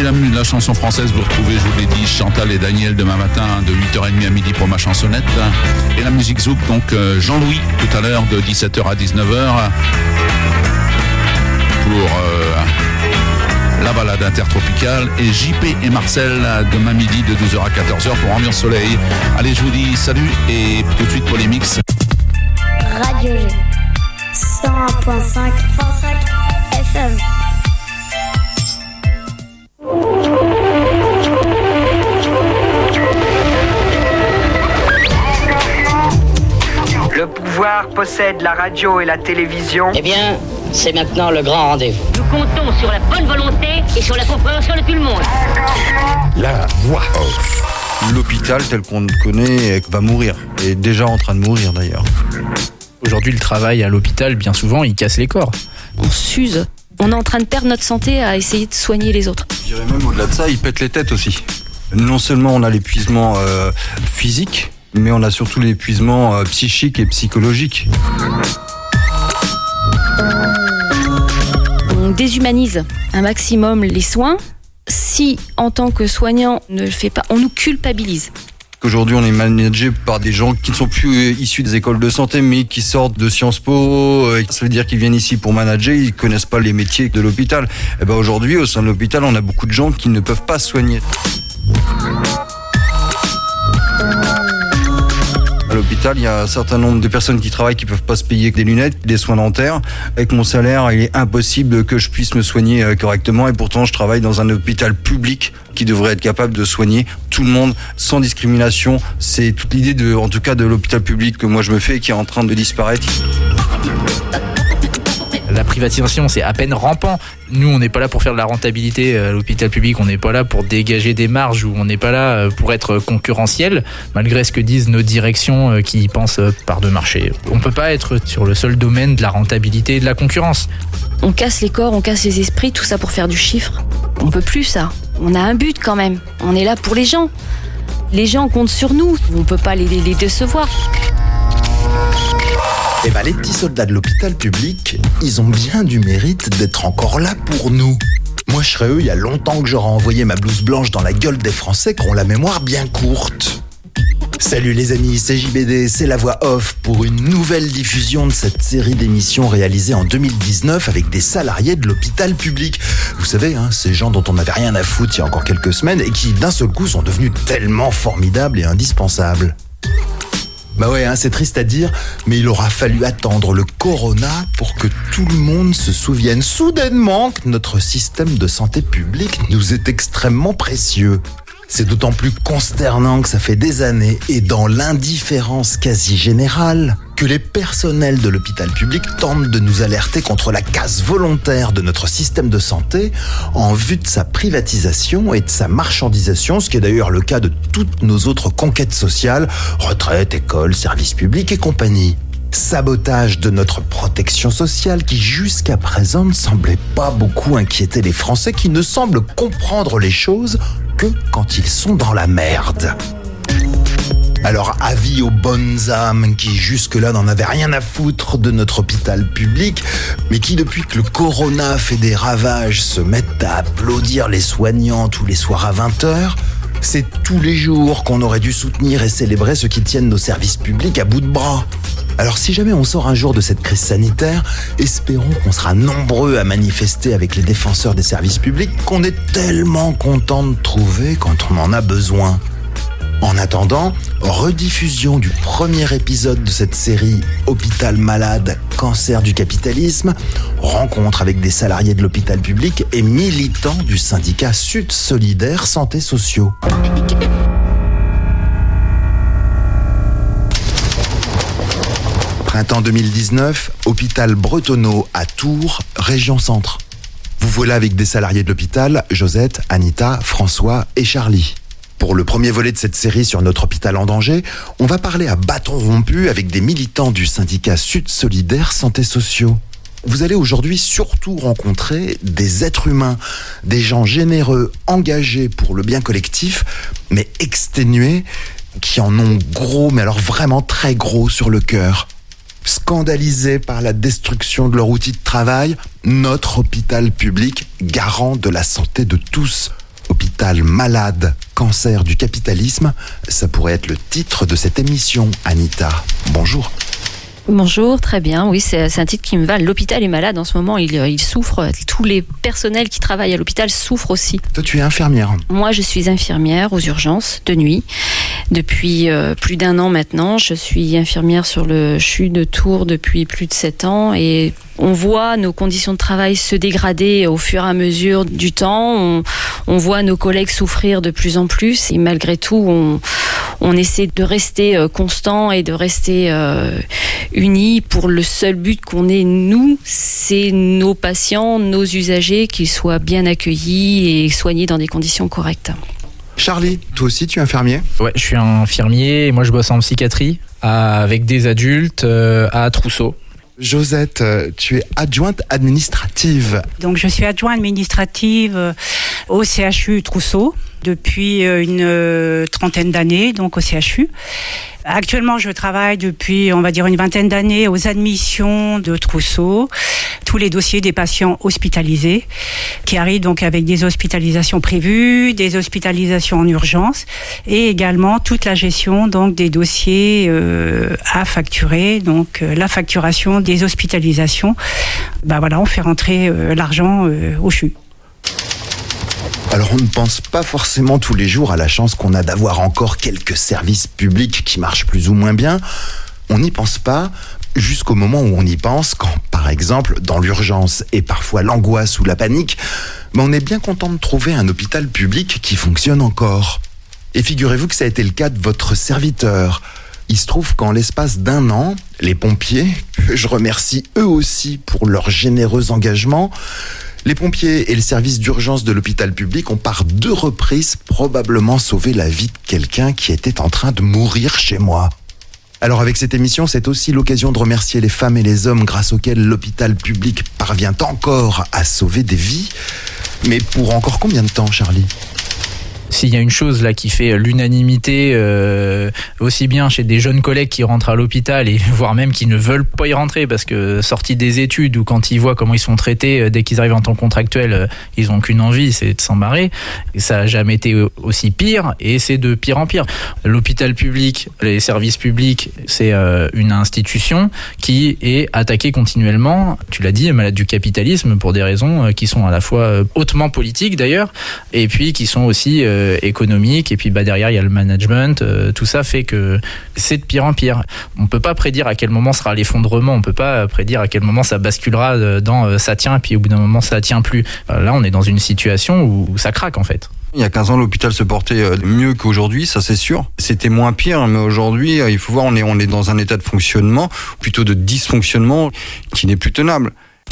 la chanson française, vous retrouvez, je vous l'ai dit, Chantal et Daniel demain matin de 8h30 à midi pour ma chansonnette. Et la musique zouk, donc Jean-Louis tout à l'heure de 17h à 19h pour la balade intertropicale, et JP et Marcel demain midi de 12h à 14h pour Ambiance Soleil. Allez, je vous dis salut et tout de suite pour les mix. Radio G 101.5 FM. Le pouvoir possède la radio et la télévision. Eh bien, c'est maintenant le grand rendez-vous. Nous comptons sur la bonne volonté et sur la compréhension de tout le monde. La voix off. L'hôpital tel qu'on le connaît va mourir, et déjà en train de mourir d'ailleurs. Aujourd'hui, le travail à l'hôpital, bien souvent, il casse les corps. On s'use. On est en train de perdre notre santé à essayer de soigner les autres. Je dirais même au-delà de ça, il pète les têtes aussi. Non seulement on a l'épuisement physique, mais on a surtout l'épuisement psychique et psychologique. On déshumanise un maximum les soins. Si, en tant que soignant, on ne le fait pas, on nous culpabilise. Aujourd'hui, on est managé par des gens qui ne sont plus issus des écoles de santé, mais qui sortent de Sciences Po. Ça veut dire qu'ils viennent ici pour manager, ils connaissent pas les métiers de l'hôpital. Et ben aujourd'hui, au sein de l'hôpital, on a beaucoup de gens qui ne peuvent pas se soigner. À l'hôpital, il y a un certain nombre de personnes qui travaillent qui peuvent pas se payer des lunettes, des soins dentaires. Avec mon salaire, il est impossible que je puisse me soigner correctement, et pourtant je travaille dans un hôpital public qui devrait être capable de soigner tout le monde sans discrimination. C'est toute l'idée en tout cas de l'hôpital public que moi je me fais et qui est en train de disparaître. La privatisation, c'est à peine rampant. Nous, on n'est pas là pour faire de la rentabilité à l'hôpital public, on n'est pas là pour dégager des marges, ou on n'est pas là pour être concurrentiel, malgré ce que disent nos directions qui pensent par de marché. On ne peut pas être sur le seul domaine de la rentabilité et de la concurrence. On casse les corps, on casse les esprits, tout ça pour faire du chiffre. On peut plus ça. On a un but quand même. On est là pour les gens. Les gens comptent sur nous. On ne peut pas les décevoir. Eh ben, les petits soldats de l'hôpital public, ils ont bien du mérite d'être encore là pour nous. Moi, je serais eux, il y a longtemps que j'aurais envoyé ma blouse blanche dans la gueule des Français qui ont la mémoire bien courte. Salut les amis, c'est JBD, c'est la voix off pour une nouvelle diffusion de cette série d'émissions réalisée en 2019 avec des salariés de l'hôpital public. Vous savez, ces gens dont on n'avait rien à foutre il y a encore quelques semaines et qui d'un seul coup sont devenus tellement formidables et indispensables. Bah ouais, c'est triste à dire, mais il aura fallu attendre le corona pour que tout le monde se souvienne soudainement que notre système de santé publique nous est extrêmement précieux. C'est d'autant plus consternant que ça fait des années, et dans l'indifférence quasi générale, que les personnels de l'hôpital public tentent de nous alerter contre la casse volontaire de notre système de santé en vue de sa privatisation et de sa marchandisation, ce qui est d'ailleurs le cas de toutes nos autres conquêtes sociales, retraite, école, services publics et compagnie. Sabotage de notre protection sociale qui jusqu'à présent ne semblait pas beaucoup inquiéter les Français, qui ne semblent comprendre les choses que quand ils sont dans la merde. Alors avis aux bonnes âmes qui jusque-là n'en avaient rien à foutre de notre hôpital public, mais qui depuis que le corona fait des ravages se mettent à applaudir les soignants tous les soirs à 20h, c'est tous les jours qu'on aurait dû soutenir et célébrer ceux qui tiennent nos services publics à bout de bras. Alors si jamais on sort un jour de cette crise sanitaire, espérons qu'on sera nombreux à manifester avec les défenseurs des services publics qu'on est tellement content de trouver quand on en a besoin. En attendant, rediffusion du premier épisode de cette série Hôpital malade, cancer du capitalisme, rencontre avec des salariés de l'hôpital public et militants du syndicat Sud Solidaire Santé Sociaux. Printemps 2019, hôpital Bretonneau à Tours, région centre. Vous voilà avec des salariés de l'hôpital, Josette, Anita, François et Charlie. Pour le premier volet de cette série sur notre hôpital en danger, on va parler à bâton rompu avec des militants du syndicat Sud Solidaire Santé Sociaux. Vous allez aujourd'hui surtout rencontrer des êtres humains, des gens généreux, engagés pour le bien collectif, mais exténués, qui en ont gros, mais alors vraiment très gros sur le cœur. Scandalisés par la destruction de leur outil de travail, notre hôpital public, garant de la santé de tous, l'hôpital malade, cancer du capitalisme, ça pourrait être le titre de cette émission, Anita. Bonjour. Bonjour, très bien. Oui, c'est un titre qui me va. L'hôpital est malade en ce moment, il souffre. Tous les personnels qui travaillent à l'hôpital souffrent aussi. Toi, tu es infirmière. Moi, je suis infirmière aux urgences de nuit. Depuis plus d'1 an maintenant, je suis infirmière sur le CHU de Tours depuis plus de 7 ans et on voit nos conditions de travail se dégrader au fur et à mesure du temps. On voit nos collègues souffrir de plus en plus et malgré tout, on essaie de rester constant et de rester unis pour le seul but qu'on ait, nous, c'est nos patients, nos usagers, qu'ils soient bien accueillis et soignés dans des conditions correctes. Charlie, toi aussi tu es infirmier ? Ouais, je suis infirmier et moi je bosse en psychiatrie avec des adultes à Trousseau. Josette, tu es adjointe administrative. Donc je suis adjointe administrative au CHU Trousseau depuis une 30aine d'années, donc au CHU. Actuellement, je travaille depuis, on va dire, une 20aine d'années aux admissions de Trousseau, tous les dossiers des patients hospitalisés, qui arrivent donc avec des hospitalisations prévues, des hospitalisations en urgence, et également toute la gestion donc des dossiers à facturer, donc la facturation des hospitalisations. Voilà, on fait rentrer l'argent au CHU. Alors on ne pense pas forcément tous les jours à la chance qu'on a d'avoir encore quelques services publics qui marchent plus ou moins bien. On n'y pense pas jusqu'au moment où on y pense, quand par exemple dans l'urgence et parfois l'angoisse ou la panique, on est bien content de trouver un hôpital public qui fonctionne encore. Et figurez-vous que ça a été le cas de votre serviteur. Il se trouve qu'en l'espace d'1 an, les pompiers, que je remercie eux aussi pour leur généreux engagement, les pompiers et le service d'urgence de l'hôpital public ont par 2 reprises probablement sauvé la vie de quelqu'un qui était en train de mourir chez moi. Alors avec cette émission, c'est aussi l'occasion de remercier les femmes et les hommes grâce auxquels l'hôpital public parvient encore à sauver des vies. Mais pour encore combien de temps, Charlie ? S'il y a une chose là qui fait l'unanimité aussi bien chez des jeunes collègues qui rentrent à l'hôpital et voire même qui ne veulent pas y rentrer parce que sortis des études ou quand ils voient comment ils sont traités dès qu'ils arrivent en temps contractuel, ils n'ont qu'une envie, c'est de s'en barrer. Et ça n'a jamais été aussi pire et c'est de pire en pire. L'hôpital public, les services publics, c'est une institution qui est attaquée continuellement, tu l'as dit, malade du capitalisme pour des raisons qui sont à la fois hautement politiques d'ailleurs et puis qui sont aussi économique et puis derrière il y a le management, tout ça fait que c'est de pire en pire. On peut pas prédire à quel moment sera l'effondrement, on peut pas prédire à quel moment ça basculera dans ça tient et puis au bout d'un moment ça tient plus. Là on est dans une situation où ça craque en fait. Il y a 15 ans, l'hôpital se portait mieux qu'aujourd'hui, ça c'est sûr. C'était moins pire, mais aujourd'hui, il faut voir, on est dans un état de fonctionnement, plutôt de dysfonctionnement, qui n'est plus tenable.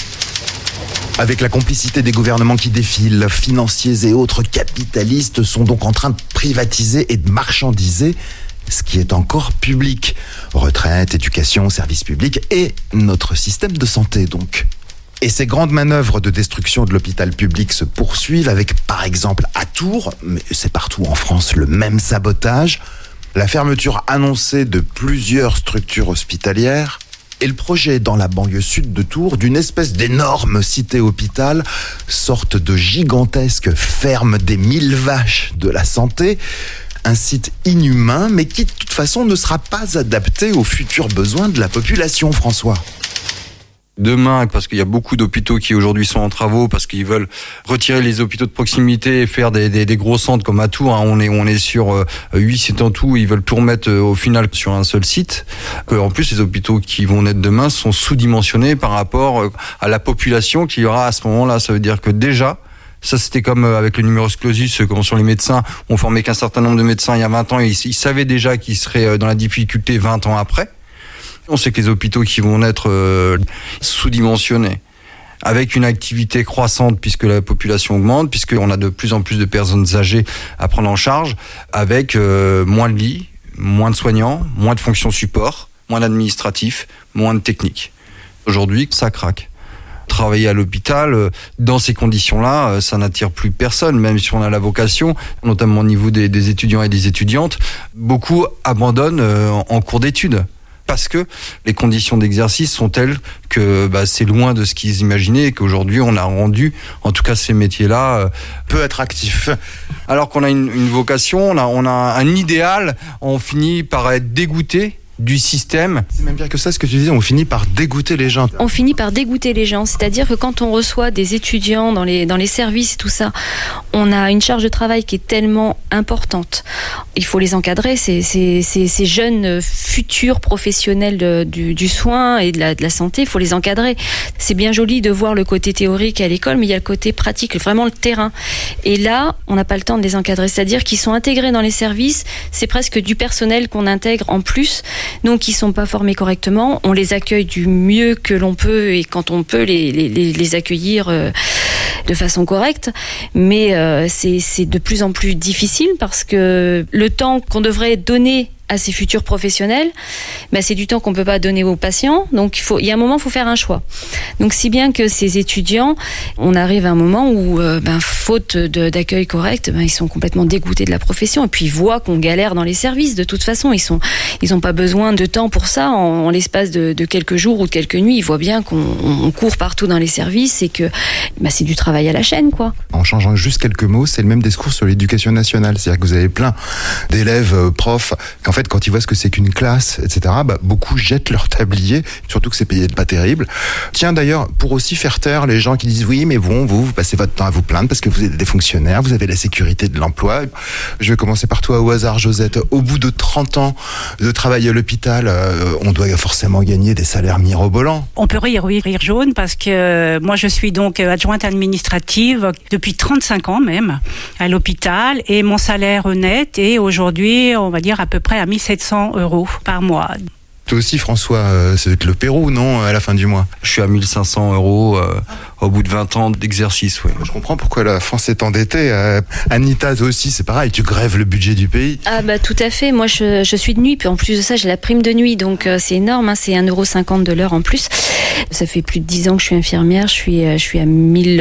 Avec la complicité des gouvernements qui défilent, financiers et autres capitalistes sont donc en train de privatiser et de marchandiser ce qui est encore public. Retraite, éducation, services publics et notre système de santé donc. Et ces grandes manœuvres de destruction de l'hôpital public se poursuivent avec par exemple à Tours, mais c'est partout en France le même sabotage, la fermeture annoncée de plusieurs structures hospitalières, et le projet dans la banlieue sud de Tours d'une espèce d'énorme cité-hôpital, sorte de gigantesque ferme des 1000 vaches de la santé, un site inhumain mais qui de toute façon ne sera pas adapté aux futurs besoins de la population, François. Demain, parce qu'il y a beaucoup d'hôpitaux qui aujourd'hui sont en travaux, parce qu'ils veulent retirer les hôpitaux de proximité et faire des gros centres comme à Tours, on est sur 8 sites en tout, ils veulent tout remettre au final sur un seul site. En plus, les hôpitaux qui vont naître demain sont sous-dimensionnés par rapport à la population qu'il y aura à ce moment-là. Ça veut dire que déjà, ça c'était comme avec le numerus clausus, comme sur les médecins, on formait qu'un certain nombre de médecins il y a 20 ans, et ils savaient déjà qu'ils seraient dans la difficulté 20 ans après. On sait que les hôpitaux qui vont être sous-dimensionnés, avec une activité croissante puisque la population augmente, puisqu'on a de plus en plus de personnes âgées à prendre en charge, avec moins de lits, moins de soignants, moins de fonctions support, moins d'administratifs, moins de techniques. Aujourd'hui, ça craque. Travailler à l'hôpital, dans ces conditions-là, ça n'attire plus personne, même si on a la vocation, notamment au niveau des étudiants et des étudiantes. Beaucoup abandonnent en cours d'études. parce que les conditions d'exercice sont telles que c'est loin de ce qu'ils imaginaient et qu'aujourd'hui on a rendu, en tout cas ces métiers-là, peu attractifs. Alors qu'on a une vocation, on a un idéal, on finit par être dégoûté du système. C'est même bien que ça, ce que tu disais, on finit par dégoûter les gens. On finit par dégoûter les gens, c'est-à-dire que quand on reçoit des étudiants dans les services, tout ça, on a une charge de travail qui est tellement importante. Il faut les encadrer, ces jeunes futurs professionnels du soin et de la santé, il faut les encadrer. C'est bien joli de voir le côté théorique à l'école, mais il y a le côté pratique, vraiment le terrain. Et là, on n'a pas le temps de les encadrer, c'est-à-dire qu'ils sont intégrés dans les services, c'est presque du personnel qu'on intègre en plus. Donc ils sont pas formés correctement, on les accueille du mieux que l'on peut et quand on peut les accueillir de façon correcte, mais c'est de plus en plus difficile parce que le temps qu'on devrait donner à ces futurs professionnels, c'est du temps qu'on peut pas donner aux patients. Donc il y a un moment, il faut faire un choix. Donc si bien que ces étudiants, on arrive à un moment où, faute d'accueil correct, ils sont complètement dégoûtés de la profession et puis ils voient qu'on galère dans les services. De toute façon, ils ont pas besoin de temps pour ça. En l'espace de quelques jours ou de quelques nuits, ils voient bien qu'on court partout dans les services et que c'est du travail à la chaîne, quoi. En changeant juste quelques mots, c'est le même discours sur l'éducation nationale. C'est-à-dire que vous avez plein d'élèves, profs, qu'en fait, quand ils voient ce que c'est qu'une classe, etc., beaucoup jettent leur tablier, surtout que c'est payé pas terrible. Tiens, d'ailleurs, pour aussi faire taire les gens qui disent oui, mais bon, vous passez votre temps à vous plaindre parce que vous êtes des fonctionnaires, vous avez la sécurité de l'emploi. Je vais commencer par toi au hasard, Josette. Au bout de 30 ans de travail à l'hôpital, on doit forcément gagner des salaires mirobolants. On peut rire jaune, parce que moi je suis donc adjointe administrative depuis 35 ans même à l'hôpital et mon salaire net est aujourd'hui, on va dire, à peu près à 1700 € par mois. Toi aussi, François, ça doit être le Pérou, non, à la fin du mois? Je suis à 1500 € au bout de 20 ans d'exercice, oui. Je comprends pourquoi la France est endettée. Anita, toi aussi, c'est pareil, tu grèves le budget du pays. Ah tout à fait, moi je suis de nuit, puis en plus de ça, j'ai la prime de nuit, donc c'est énorme, c'est 1,50 € de l'heure en plus. Ça fait plus de 10 ans que je suis infirmière, je suis à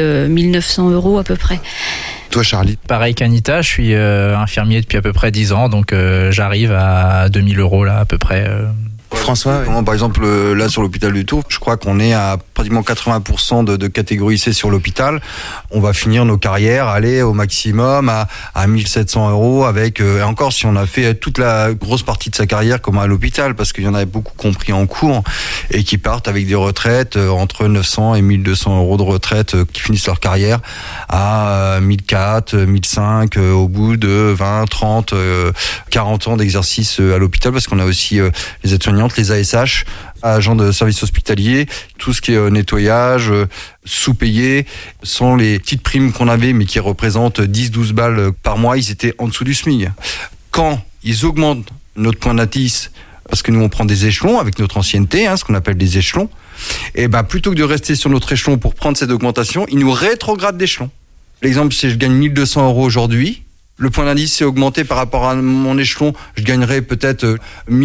1900 € à peu près. Toi, Charlie? Pareil qu'Anita, je suis infirmier depuis à peu près 10 ans, donc j'arrive à 2000 € là, à peu près. François, par exemple, là sur l'hôpital du Tour, je crois qu'on est à pratiquement 80% de catégorie C sur l'hôpital. On va finir nos carrières, aller au maximum à 1700 € avec, et encore si on a fait toute la grosse partie de sa carrière comme à l'hôpital, parce qu'il y en a beaucoup compris en cours et qui partent avec des retraites entre 900 et 1200 € de retraite qui finissent leur carrière à 1400, 1500 au bout de 20, 30, 40 ans d'exercice à l'hôpital, parce qu'on a aussi les aides-soignantes, les ASH, agents de services hospitaliers, tout ce qui est nettoyage, sous-payé, sans les petites primes qu'on avait, mais qui représentent 10-12 balles par mois, ils étaient en dessous du SMIC. Quand ils augmentent notre point d'indice, parce que nous on prend des échelons avec notre ancienneté, ce qu'on appelle des échelons, et plutôt que de rester sur notre échelon pour prendre cette augmentation, ils nous rétrogradent d'échelon. L'exemple, si je gagne 1200 € aujourd'hui, le point d'indice s'est augmenté par rapport à mon échelon, je gagnerais peut-être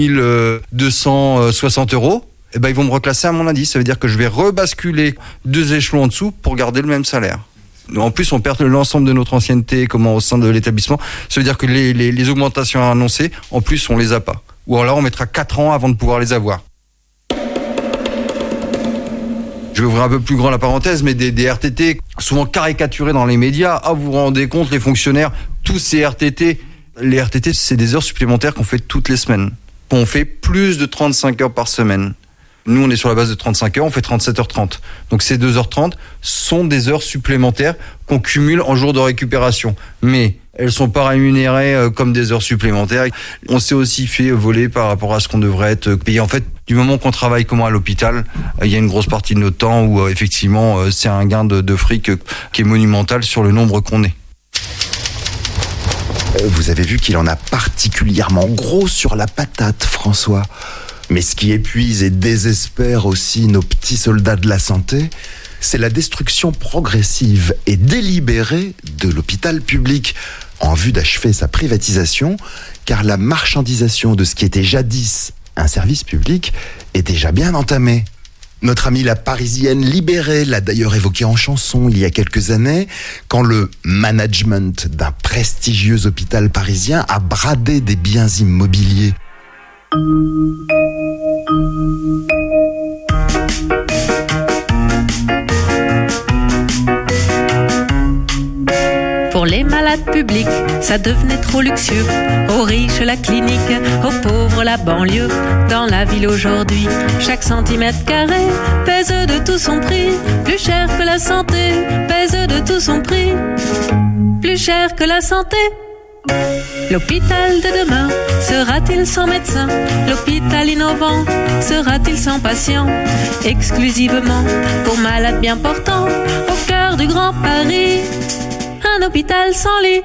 1260 €. Ils vont me reclasser à mon indice. Ça veut dire que je vais rebasculer 2 échelons en dessous pour garder le même salaire. En plus, on perd l'ensemble de notre ancienneté au sein de l'établissement. Ça veut dire que les augmentations annoncées, en plus, on les a pas. Ou alors on mettra 4 ans avant de pouvoir les avoir. Je vais ouvrir un peu plus grand la parenthèse, mais des RTT souvent caricaturés dans les médias. Vous vous rendez compte, les fonctionnaires, tous ces RTT, les RTT, c'est des heures supplémentaires qu'on fait toutes les semaines. On fait plus de 35 heures par semaine. Nous, on est sur la base de 35 heures, on fait 37h30. Donc ces 2h30 sont des heures supplémentaires qu'on cumule en jours de récupération. Mais elles sont pas rémunérées comme des heures supplémentaires. On s'est aussi fait voler par rapport à ce qu'on devrait être payé. En fait, du moment qu'on travaille comme à l'hôpital, il y a une grosse partie de notre temps où effectivement c'est un gain de fric qui est monumental sur le nombre qu'on est. Vous avez vu qu'il en a particulièrement gros sur la patate, François. Mais ce qui épuise et désespère aussi nos petits soldats de la santé, c'est la destruction progressive et délibérée de l'hôpital public en vue d'achever sa privatisation, car la marchandisation de ce qui était jadis un service public est déjà bien entamée. Notre amie la Parisienne libérée l'a d'ailleurs évoqué en chanson il y a quelques années, quand le management d'un prestigieux hôpital parisien a bradé des biens immobiliers. Pour les malades publics, ça devenait trop luxueux. Aux riches, la clinique, aux pauvres, la banlieue. Dans la ville aujourd'hui, chaque centimètre carré pèse de tout son prix. Plus cher que la santé, pèse de tout son prix. Plus cher que la santé. L'hôpital de demain sera-t-il sans médecin? L'hôpital innovant sera-t-il sans patient? Exclusivement pour malades bien portants, au cœur du Grand Paris. Un hôpital sans lit.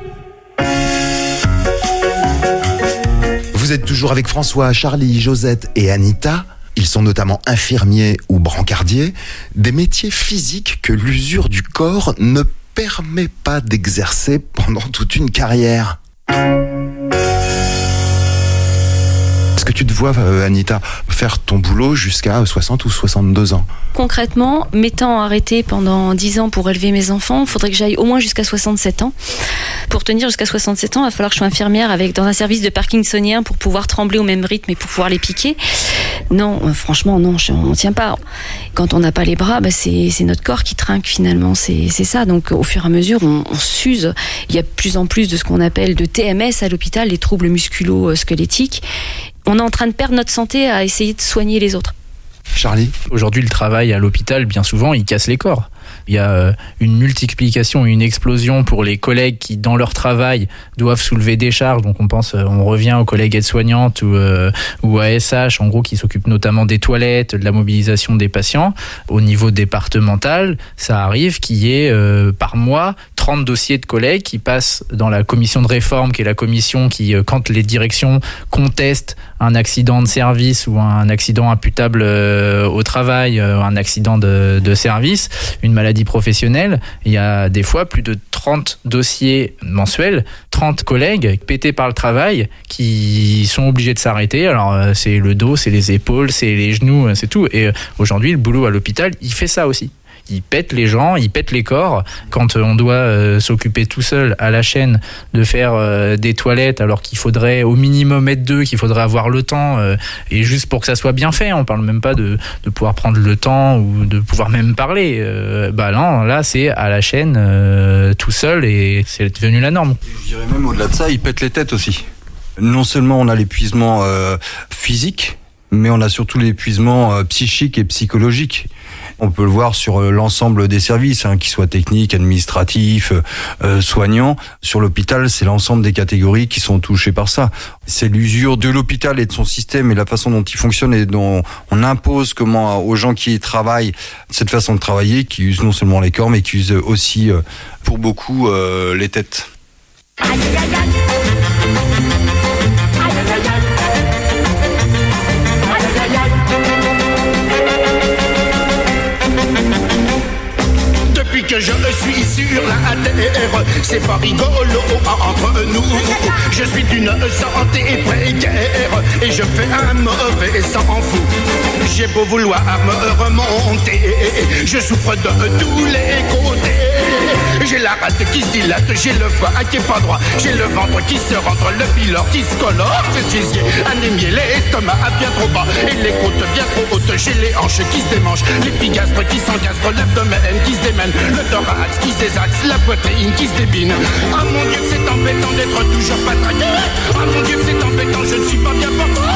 Vous êtes toujours avec François, Charlie, Josette et Anita. Ils sont notamment infirmiers ou brancardiers, des métiers physiques que l'usure du corps ne permet pas d'exercer pendant toute une carrière. Est-ce que tu te vois, Anita, faire ton boulot jusqu'à 60 ou 62 ans? Concrètement, m'étant arrêtée pendant 10 ans pour élever mes enfants, il faudrait que j'aille au moins jusqu'à 67 ans. Pour tenir jusqu'à 67 ans, il va falloir que je sois infirmière dans un service de parkinsonien pour pouvoir trembler au même rythme et pour pouvoir les piquer. Non, franchement, non, on ne tient pas. Quand on n'a pas les bras, c'est notre corps qui trinque finalement, c'est ça. Donc au fur et à mesure, on s'use. Il y a de plus en plus de ce qu'on appelle de TMS à l'hôpital, les troubles musculo-squelettiques. On est en train de perdre notre santé à essayer de soigner les autres. Charlie ? Aujourd'hui, le travail à l'hôpital, bien souvent, il casse les corps. Il y a une multiplication, une explosion pour les collègues qui, dans leur travail, doivent soulever des charges. Donc on revient aux collègues aides-soignantes ou ASH, en gros, qui s'occupent notamment des toilettes, de la mobilisation des patients. Au niveau départemental, ça arrive qu'il y ait par mois 30 dossiers de collègues qui passent dans la commission de réforme, qui est la commission qui, quand les directions contestent un accident de service ou un accident imputable au travail, un accident de service, une maladie professionnelle, il y a des fois plus de 30 dossiers mensuels, 30 collègues pétés par le travail qui sont obligés de s'arrêter. Alors c'est le dos, c'est les épaules, c'est les genoux, c'est tout. Et aujourd'hui, le boulot à l'hôpital, il fait ça aussi. Il pète les gens, il pète les corps. Quand on doit s'occuper tout seul à la chaîne de faire des toilettes, alors qu'il faudrait au minimum être deux, qu'il faudrait avoir le temps, et juste pour que ça soit bien fait. On parle même pas de pouvoir prendre le temps ou de pouvoir même parler. Non, là c'est à la chaîne tout seul et c'est devenu la norme. Je dirais même au-delà de ça, il pète les têtes aussi. Non seulement on a l'épuisement physique, mais on a surtout l'épuisement psychique et psychologique. On peut le voir sur l'ensemble des services, qu'ils soient techniques, administratifs, soignants. Sur l'hôpital, c'est l'ensemble des catégories qui sont touchées par ça. C'est l'usure de l'hôpital et de son système et la façon dont il fonctionne et dont on impose aux gens qui y travaillent cette façon de travailler qui use non seulement les corps, mais qui use aussi, pour beaucoup, les têtes. Depuis que je suis sur la terre, c'est pas rigolo entre nous. Je suis d'une santé précaire et je fais un mauvais sang fou. J'ai beau vouloir me remonter, je souffre de tous les côtés. J'ai la rate qui se dilate, j'ai le foie qui est pas droit, j'ai le ventre qui se rentre, le pylore qui se colore, j'ai anémie, l'estomac bien trop bas et les côtes bien trop hautes, j'ai les hanches qui se démangent, l'épigastre qui s'engastre, l'abdomen qui se démène, le thorax qui se désaxe, la poitrine qui se débine. Ah mon Dieu, c'est embêtant d'être toujours pas traqué. Ah mon Dieu, c'est embêtant, je ne suis pas bien portant.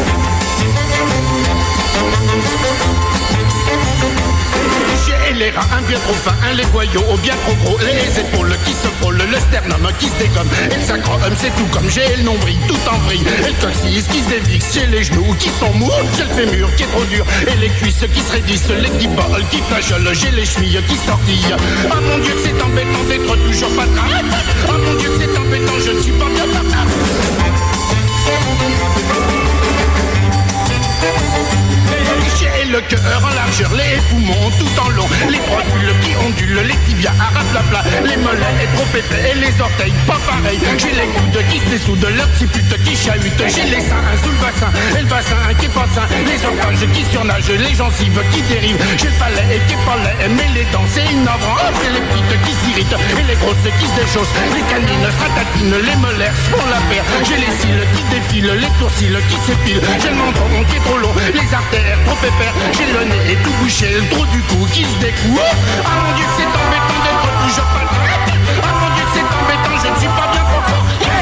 J'ai les reins bien trop fins, les boyaux bien trop gros, les épaules qui se frôlent, le sternum qui se dégomme, et le sacrum c'est tout comme j'ai le nombril tout en vrille, et le coccyx qui se dévixe, j'ai les genoux qui sont mous, j'ai le fémur qui est trop dur, et les cuisses qui se raidissent, les guiboles qui flageolent, j'ai les chevilles qui se tortillent. Ah mon Dieu, c'est embêtant d'être toujours pas traqué. Ah mon Dieu, c'est embêtant, je ne suis pas bien portant. J'ai le cœur en largeur, les poumons tout en long, les rotules qui ondulent, les tibias à raplapla, les mollets trop épais et les orteils pas pareils. J'ai les coudes qui se dessoudent, leurs putes qui chahutent, j'ai les seins sous le bassin et le bassin qui est pas sain, les otages qui surnagent, les gencives qui dérivent, j'ai le palais qui est pas laid, mais les dents c'est navrant, c'est les petites qui s'irritent et les grosses qui se déchaussent, les canines se ratatouillent patine, les molaires font la paire. J'ai les cils qui défilent, les sourcils qui s'épilent. J'ai le menton qui est trop long, les artères trop épais. J'ai le nez tout bouché, le trou du cou qui se découle. Ah mon Dieu que c'est embêtant d'être toujours pas... Ah mon Dieu que c'est embêtant, je ne suis pas bien confort.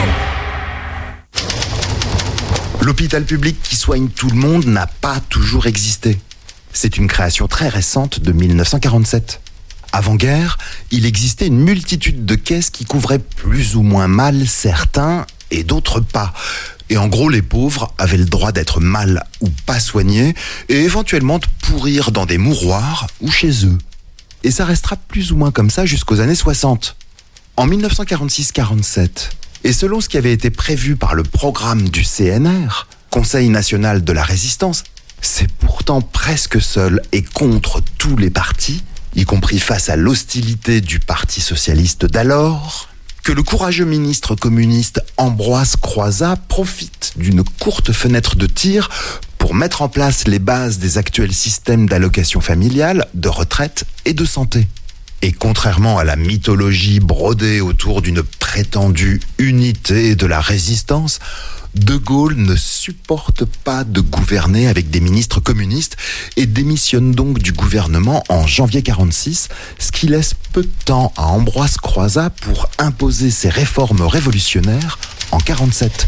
L'hôpital public qui soigne tout le monde n'a pas toujours existé. C'est une création très récente de 1947. Avant-guerre, il existait une multitude de caisses qui couvraient plus ou moins mal certains et d'autres pas. Et en gros, les pauvres avaient le droit d'être mal ou pas soignés et éventuellement de pourrir dans des mouroirs ou chez eux. Et ça restera plus ou moins comme ça jusqu'aux années 60. En 1946-47, et selon ce qui avait été prévu par le programme du CNR, Conseil national de la résistance, c'est pourtant presque seul et contre tous les partis, y compris face à l'hostilité du Parti socialiste d'alors, que le courageux ministre communiste Ambroise Croizat profite d'une courte fenêtre de tir pour mettre en place les bases des actuels systèmes d'allocation familiale, de retraite et de santé. Et contrairement à la mythologie brodée autour d'une prétendue unité de la résistance, De Gaulle ne supporte pas de gouverner avec des ministres communistes et démissionne donc du gouvernement en janvier 1946, ce qui laisse peu de temps à Ambroise Croizat pour imposer ses réformes révolutionnaires en 1947.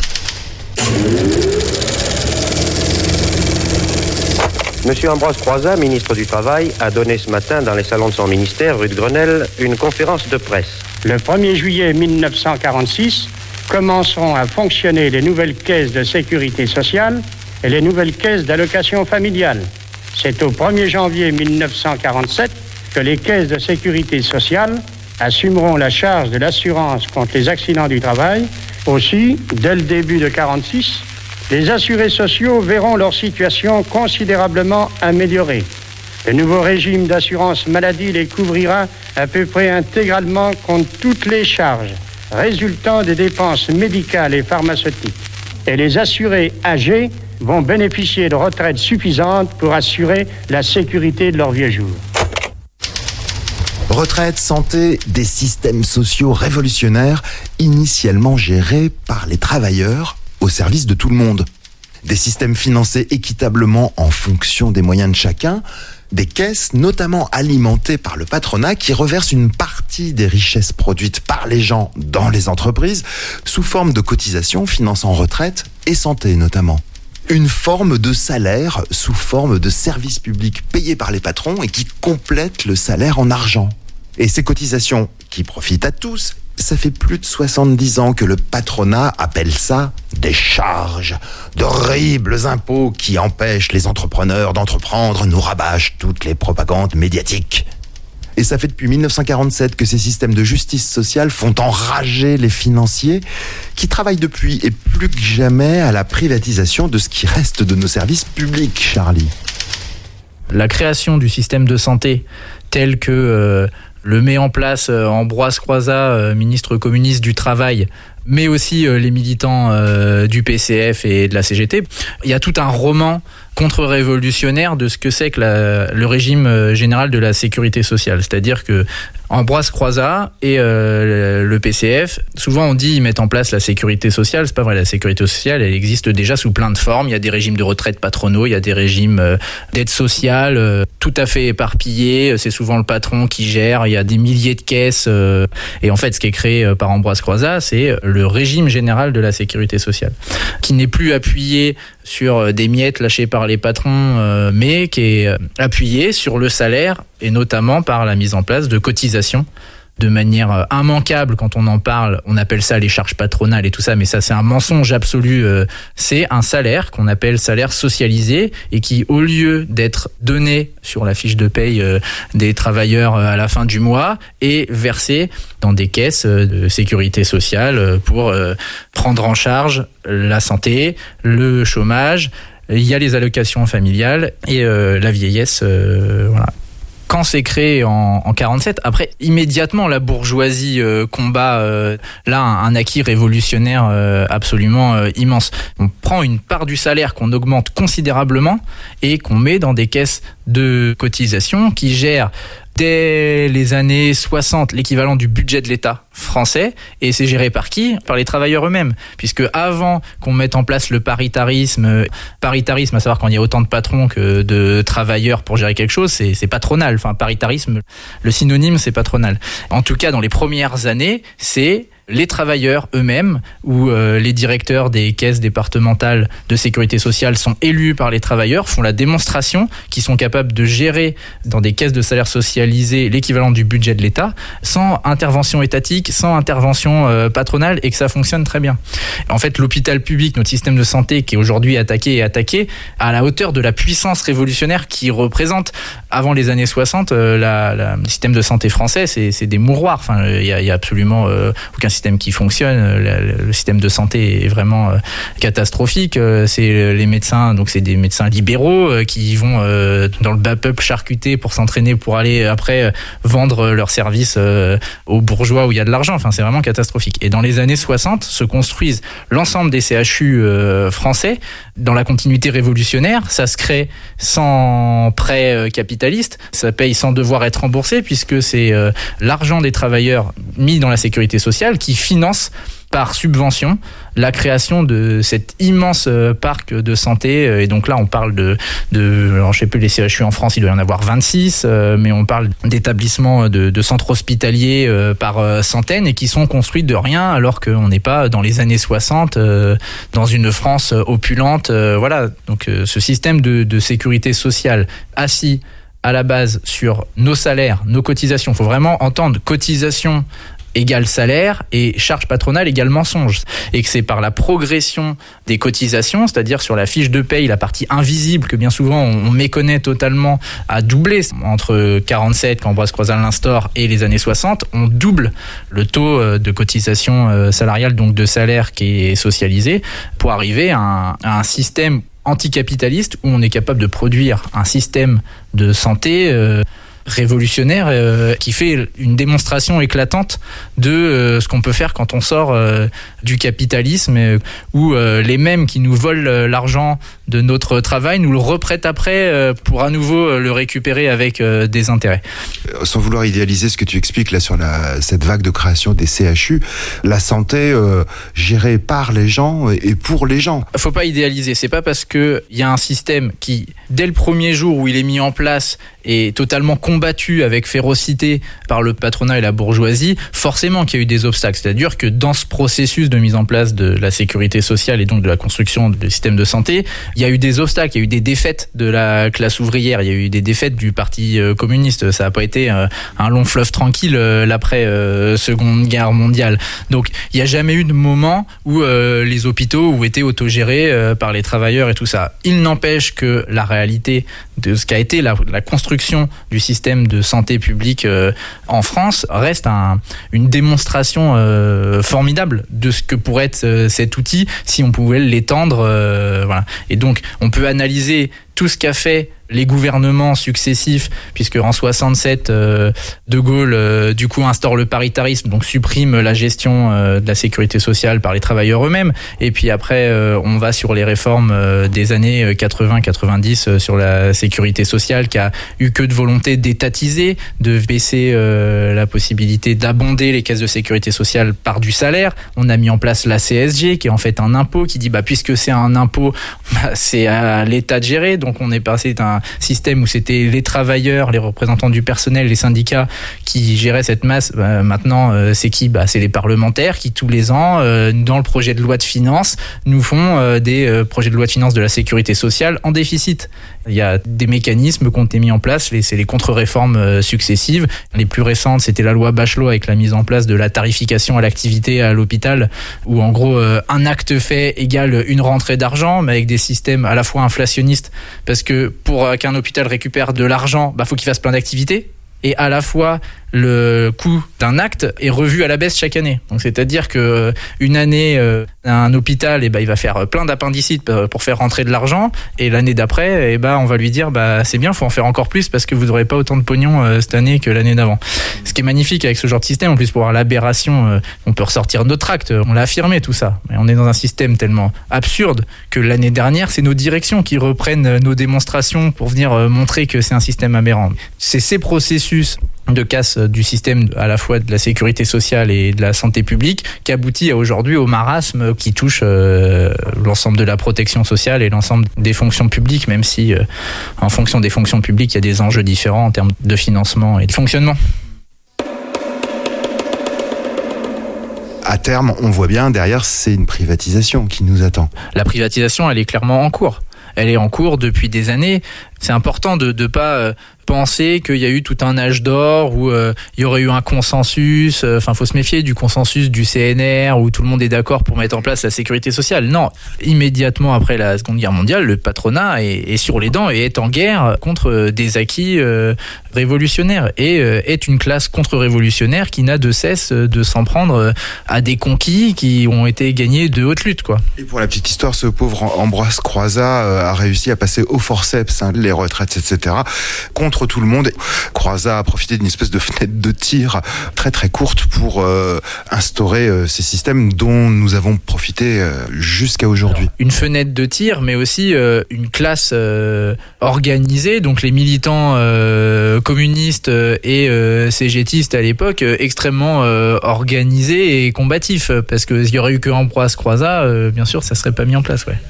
Monsieur Ambroise Croizat, ministre du Travail, a donné ce matin dans les salons de son ministère, rue de Grenelle, une conférence de presse. Le 1er juillet 1946, commenceront à fonctionner les nouvelles caisses de sécurité sociale et les nouvelles caisses d'allocation familiale. C'est au 1er janvier 1947 que les caisses de sécurité sociale assumeront la charge de l'assurance contre les accidents du travail. Aussi, dès le début de 1946, les assurés sociaux verront leur situation considérablement améliorée. Le nouveau régime d'assurance maladie les couvrira à peu près intégralement contre toutes les charges résultant des dépenses médicales et pharmaceutiques. Et les assurés âgés vont bénéficier de retraites suffisantes pour assurer la sécurité de leurs vieux jours. Retraite, santé, des systèmes sociaux révolutionnaires initialement gérés par les travailleurs au service de tout le monde. Des systèmes financés équitablement en fonction des moyens de chacun, des caisses notamment alimentées par le patronat qui reverse une partie des richesses produites par les gens dans les entreprises sous forme de cotisations finançant retraite et santé notamment. Une forme de salaire sous forme de service public payé par les patrons et qui complète le salaire en argent. Et ces cotisations qui profitent à tous, ça fait plus de 70 ans que le patronat appelle ça des charges, d'horribles impôts qui empêchent les entrepreneurs d'entreprendre, nous rabâchent toutes les propagandes médiatiques. Et ça fait depuis 1947 que ces systèmes de justice sociale font enrager les financiers qui travaillent depuis et plus que jamais à la privatisation de ce qui reste de nos services publics, Charlie. La création du système de santé tel que le met en place Ambroise Croizat, ministre communiste du Travail, mais aussi les militants du PCF et de la CGT. Il y a tout un roman contre-révolutionnaire de ce que c'est que le régime général de la sécurité sociale. C'est-à-dire que Ambroise Croizat et le PCF, souvent on dit ils mettent en place la sécurité sociale. C'est pas vrai, la sécurité sociale, elle existe déjà sous plein de formes. Il y a des régimes de retraite patronaux, il y a des régimes d'aide sociale tout à fait éparpillés. C'est souvent le patron qui gère. Il y a des milliers de caisses. Et en fait, ce qui est créé par Ambroise Croizat, c'est le régime général de la sécurité sociale, qui n'est plus appuyé sur des miettes lâchées par les patrons, mais qui est appuyé sur le salaire et notamment par la mise en place de cotisations de manière immanquable. Quand on en parle, on appelle ça les charges patronales et tout ça, mais ça c'est un mensonge absolu. C'est un salaire qu'on appelle salaire socialisé et qui, au lieu d'être donné sur la fiche de paye des travailleurs à la fin du mois, est versé dans des caisses de sécurité sociale pour prendre en charge la santé, le chômage. Il y a les allocations familiales et la vieillesse. Voilà. Quand c'est créé en 47, après, immédiatement, la bourgeoisie combat là un acquis révolutionnaire absolument immense. On prend une part du salaire qu'on augmente considérablement et qu'on met dans des caisses de cotisation qui gèrent dès les années 60 l'équivalent du budget de l'État français, et c'est géré par qui ? Par les travailleurs eux-mêmes, puisque avant qu'on mette en place le paritarisme, à savoir quand il y a autant de patrons que de travailleurs pour gérer quelque chose, c'est patronal. Enfin, paritarisme, le synonyme, c'est patronal. En tout cas, dans les premières années, c'est les travailleurs eux-mêmes ou les directeurs des caisses départementales de sécurité sociale sont élus par les travailleurs, font la démonstration qu'ils sont capables de gérer dans des caisses de salaire socialisées l'équivalent du budget de l'État sans intervention étatique, sans intervention patronale, et que ça fonctionne très bien. En fait, l'hôpital public, notre système de santé qui est aujourd'hui attaqué à la hauteur de la puissance révolutionnaire qu'il représente. Avant les années 60, le système de santé français, c'est des mouroirs. Enfin, il y a absolument aucun système qui fonctionne. Le système de santé est vraiment catastrophique. C'est les médecins, donc c'est des médecins libéraux qui vont dans le bas peuple charcuter pour s'entraîner pour aller après vendre leurs services aux bourgeois où il y a de l'argent. Enfin, c'est vraiment catastrophique. Et dans les années 60 se construisent l'ensemble des CHU français dans la continuité révolutionnaire. Ça se crée sans prêt capitaliste, ça paye sans devoir être remboursé, puisque c'est l'argent des travailleurs mis dans la sécurité sociale qui finance par subvention la création de cet immense parc de santé. Et donc là, on parle alors je sais plus, les CHU en France, il doit y en avoir 26, mais on parle d'établissements de centres hospitaliers par centaines et qui sont construits de rien, alors qu'on n'est pas dans les années 60, dans une France opulente. Voilà, donc ce système de sécurité sociale assis à la base sur nos salaires, nos cotisations. Il faut vraiment entendre cotisation égale salaire et charge patronale égale mensonge. Et que c'est par la progression des cotisations, c'est-à-dire sur la fiche de paye, la partie invisible que bien souvent on méconnaît totalement, a doublé entre 47 quand Ambroise Croizat l'instaure et les années 60, on double le taux de cotisation salariale, donc de salaire qui est socialisé, pour arriver à un système anticapitaliste où on est capable de produire un système de santé révolutionnaire qui fait une démonstration éclatante de ce qu'on peut faire quand on sort du capitalisme, où les mêmes qui nous volent l'argent de notre travail nous le reprêtent après pour à nouveau le récupérer avec des intérêts. Sans vouloir idéaliser ce que tu expliques là sur cette vague de création des CHU, la santé gérée par les gens et pour les gens. Faut pas idéaliser, c'est pas parce que il y a un système qui, dès le premier jour où il est mis en place, est totalement combattu avec férocité par le patronat et la bourgeoisie, forcément qu'il y a eu des obstacles. C'est-à-dire que dans ce processus de mise en place de la sécurité sociale et donc de la construction du système de santé, il y a eu des obstacles, il y a eu des défaites de la classe ouvrière, il y a eu des défaites du Parti communiste. Ça n'a pas été un long fleuve tranquille l'après Seconde Guerre mondiale. Donc il n'y a jamais eu de moment où les hôpitaux ont été autogérés par les travailleurs et tout ça. Il n'empêche que la réalité de ce qu'a été la construction du système de santé publique en France reste une démonstration formidable de ce que pourrait être cet outil si on pouvait l'étendre. Voilà. Et donc, on peut analyser tout ce qu'a fait les gouvernements successifs, puisque en 67, De Gaulle du coup instaure le paritarisme, donc supprime la gestion de la sécurité sociale par les travailleurs eux-mêmes, et puis après on va sur les réformes des années 80-90 sur la sécurité sociale, qui a eu que de volonté d'étatiser, de baisser la possibilité d'abonder les caisses de sécurité sociale par du salaire. On a mis en place la CSG, qui est en fait un impôt qui dit puisque c'est un impôt, c'est à l'État de gérer. Donc on est passé d'un système où c'était les travailleurs, les représentants du personnel, les syndicats qui géraient cette masse. Maintenant, c'est qui ? C'est les parlementaires qui, tous les ans, dans le projet de loi de finances, nous font des projets de loi de finances de la sécurité sociale en déficit. Il y a des mécanismes qui ont été mis en place, c'est les contre-réformes successives. Les plus récentes, c'était la loi Bachelot avec la mise en place de la tarification à l'activité à l'hôpital, où en gros, un acte fait égale une rentrée d'argent, mais avec des systèmes à la fois inflationnistes, parce que pour qu'un hôpital récupère de l'argent, faut qu'il fasse plein d'activités. Et à la fois, le coût d'un acte est revu à la baisse chaque année. Donc c'est-à-dire que une année, un hôpital, il va faire plein d'appendicites pour faire rentrer de l'argent, et l'année d'après, on va lui dire c'est bien, faut en faire encore plus parce que vous n'aurez pas autant de pognon cette année que l'année d'avant. Ce qui est magnifique avec ce genre de système, en plus pour avoir l'aberration, on peut ressortir notre acte, on l'a affirmé tout ça. Mais on est dans un système tellement absurde que l'année dernière, c'est nos directions qui reprennent nos démonstrations pour venir montrer que c'est un système aberrant. C'est ces processus de casse du système à la fois de la sécurité sociale et de la santé publique qui aboutit aujourd'hui au marasme qui touche l'ensemble de la protection sociale et l'ensemble des fonctions publiques, même si en fonction des fonctions publiques, il y a des enjeux différents en termes de financement et de fonctionnement. À terme, on voit bien, derrière, c'est une privatisation qui nous attend. La privatisation, elle est clairement en cours. Elle est en cours depuis des années. C'est important de ne pas penser qu'il y a eu tout un âge d'or où il y aurait eu un consensus. Faut se méfier du consensus du CNR où tout le monde est d'accord pour mettre en place la sécurité sociale. Non, immédiatement après la Seconde Guerre mondiale, le patronat est sur les dents et est en guerre contre des acquis révolutionnaires et est une classe contre-révolutionnaire qui n'a de cesse de s'en prendre à des conquis qui ont été gagnés de haute lutte, quoi. Et pour la petite histoire, ce pauvre Ambroise Croizat a réussi à passer au forceps les retraites, etc., contre tout le monde. Croizat a profité d'une espèce de fenêtre de tir très très courte pour instaurer ces systèmes dont nous avons profité jusqu'à aujourd'hui. Alors, une fenêtre de tir, mais aussi une classe organisée, donc les militants communistes et cégétistes à l'époque, extrêmement organisés et combatifs, parce que s'il y aurait eu que Ambroise Croizat, bien sûr, ça serait pas mis en place, ouais.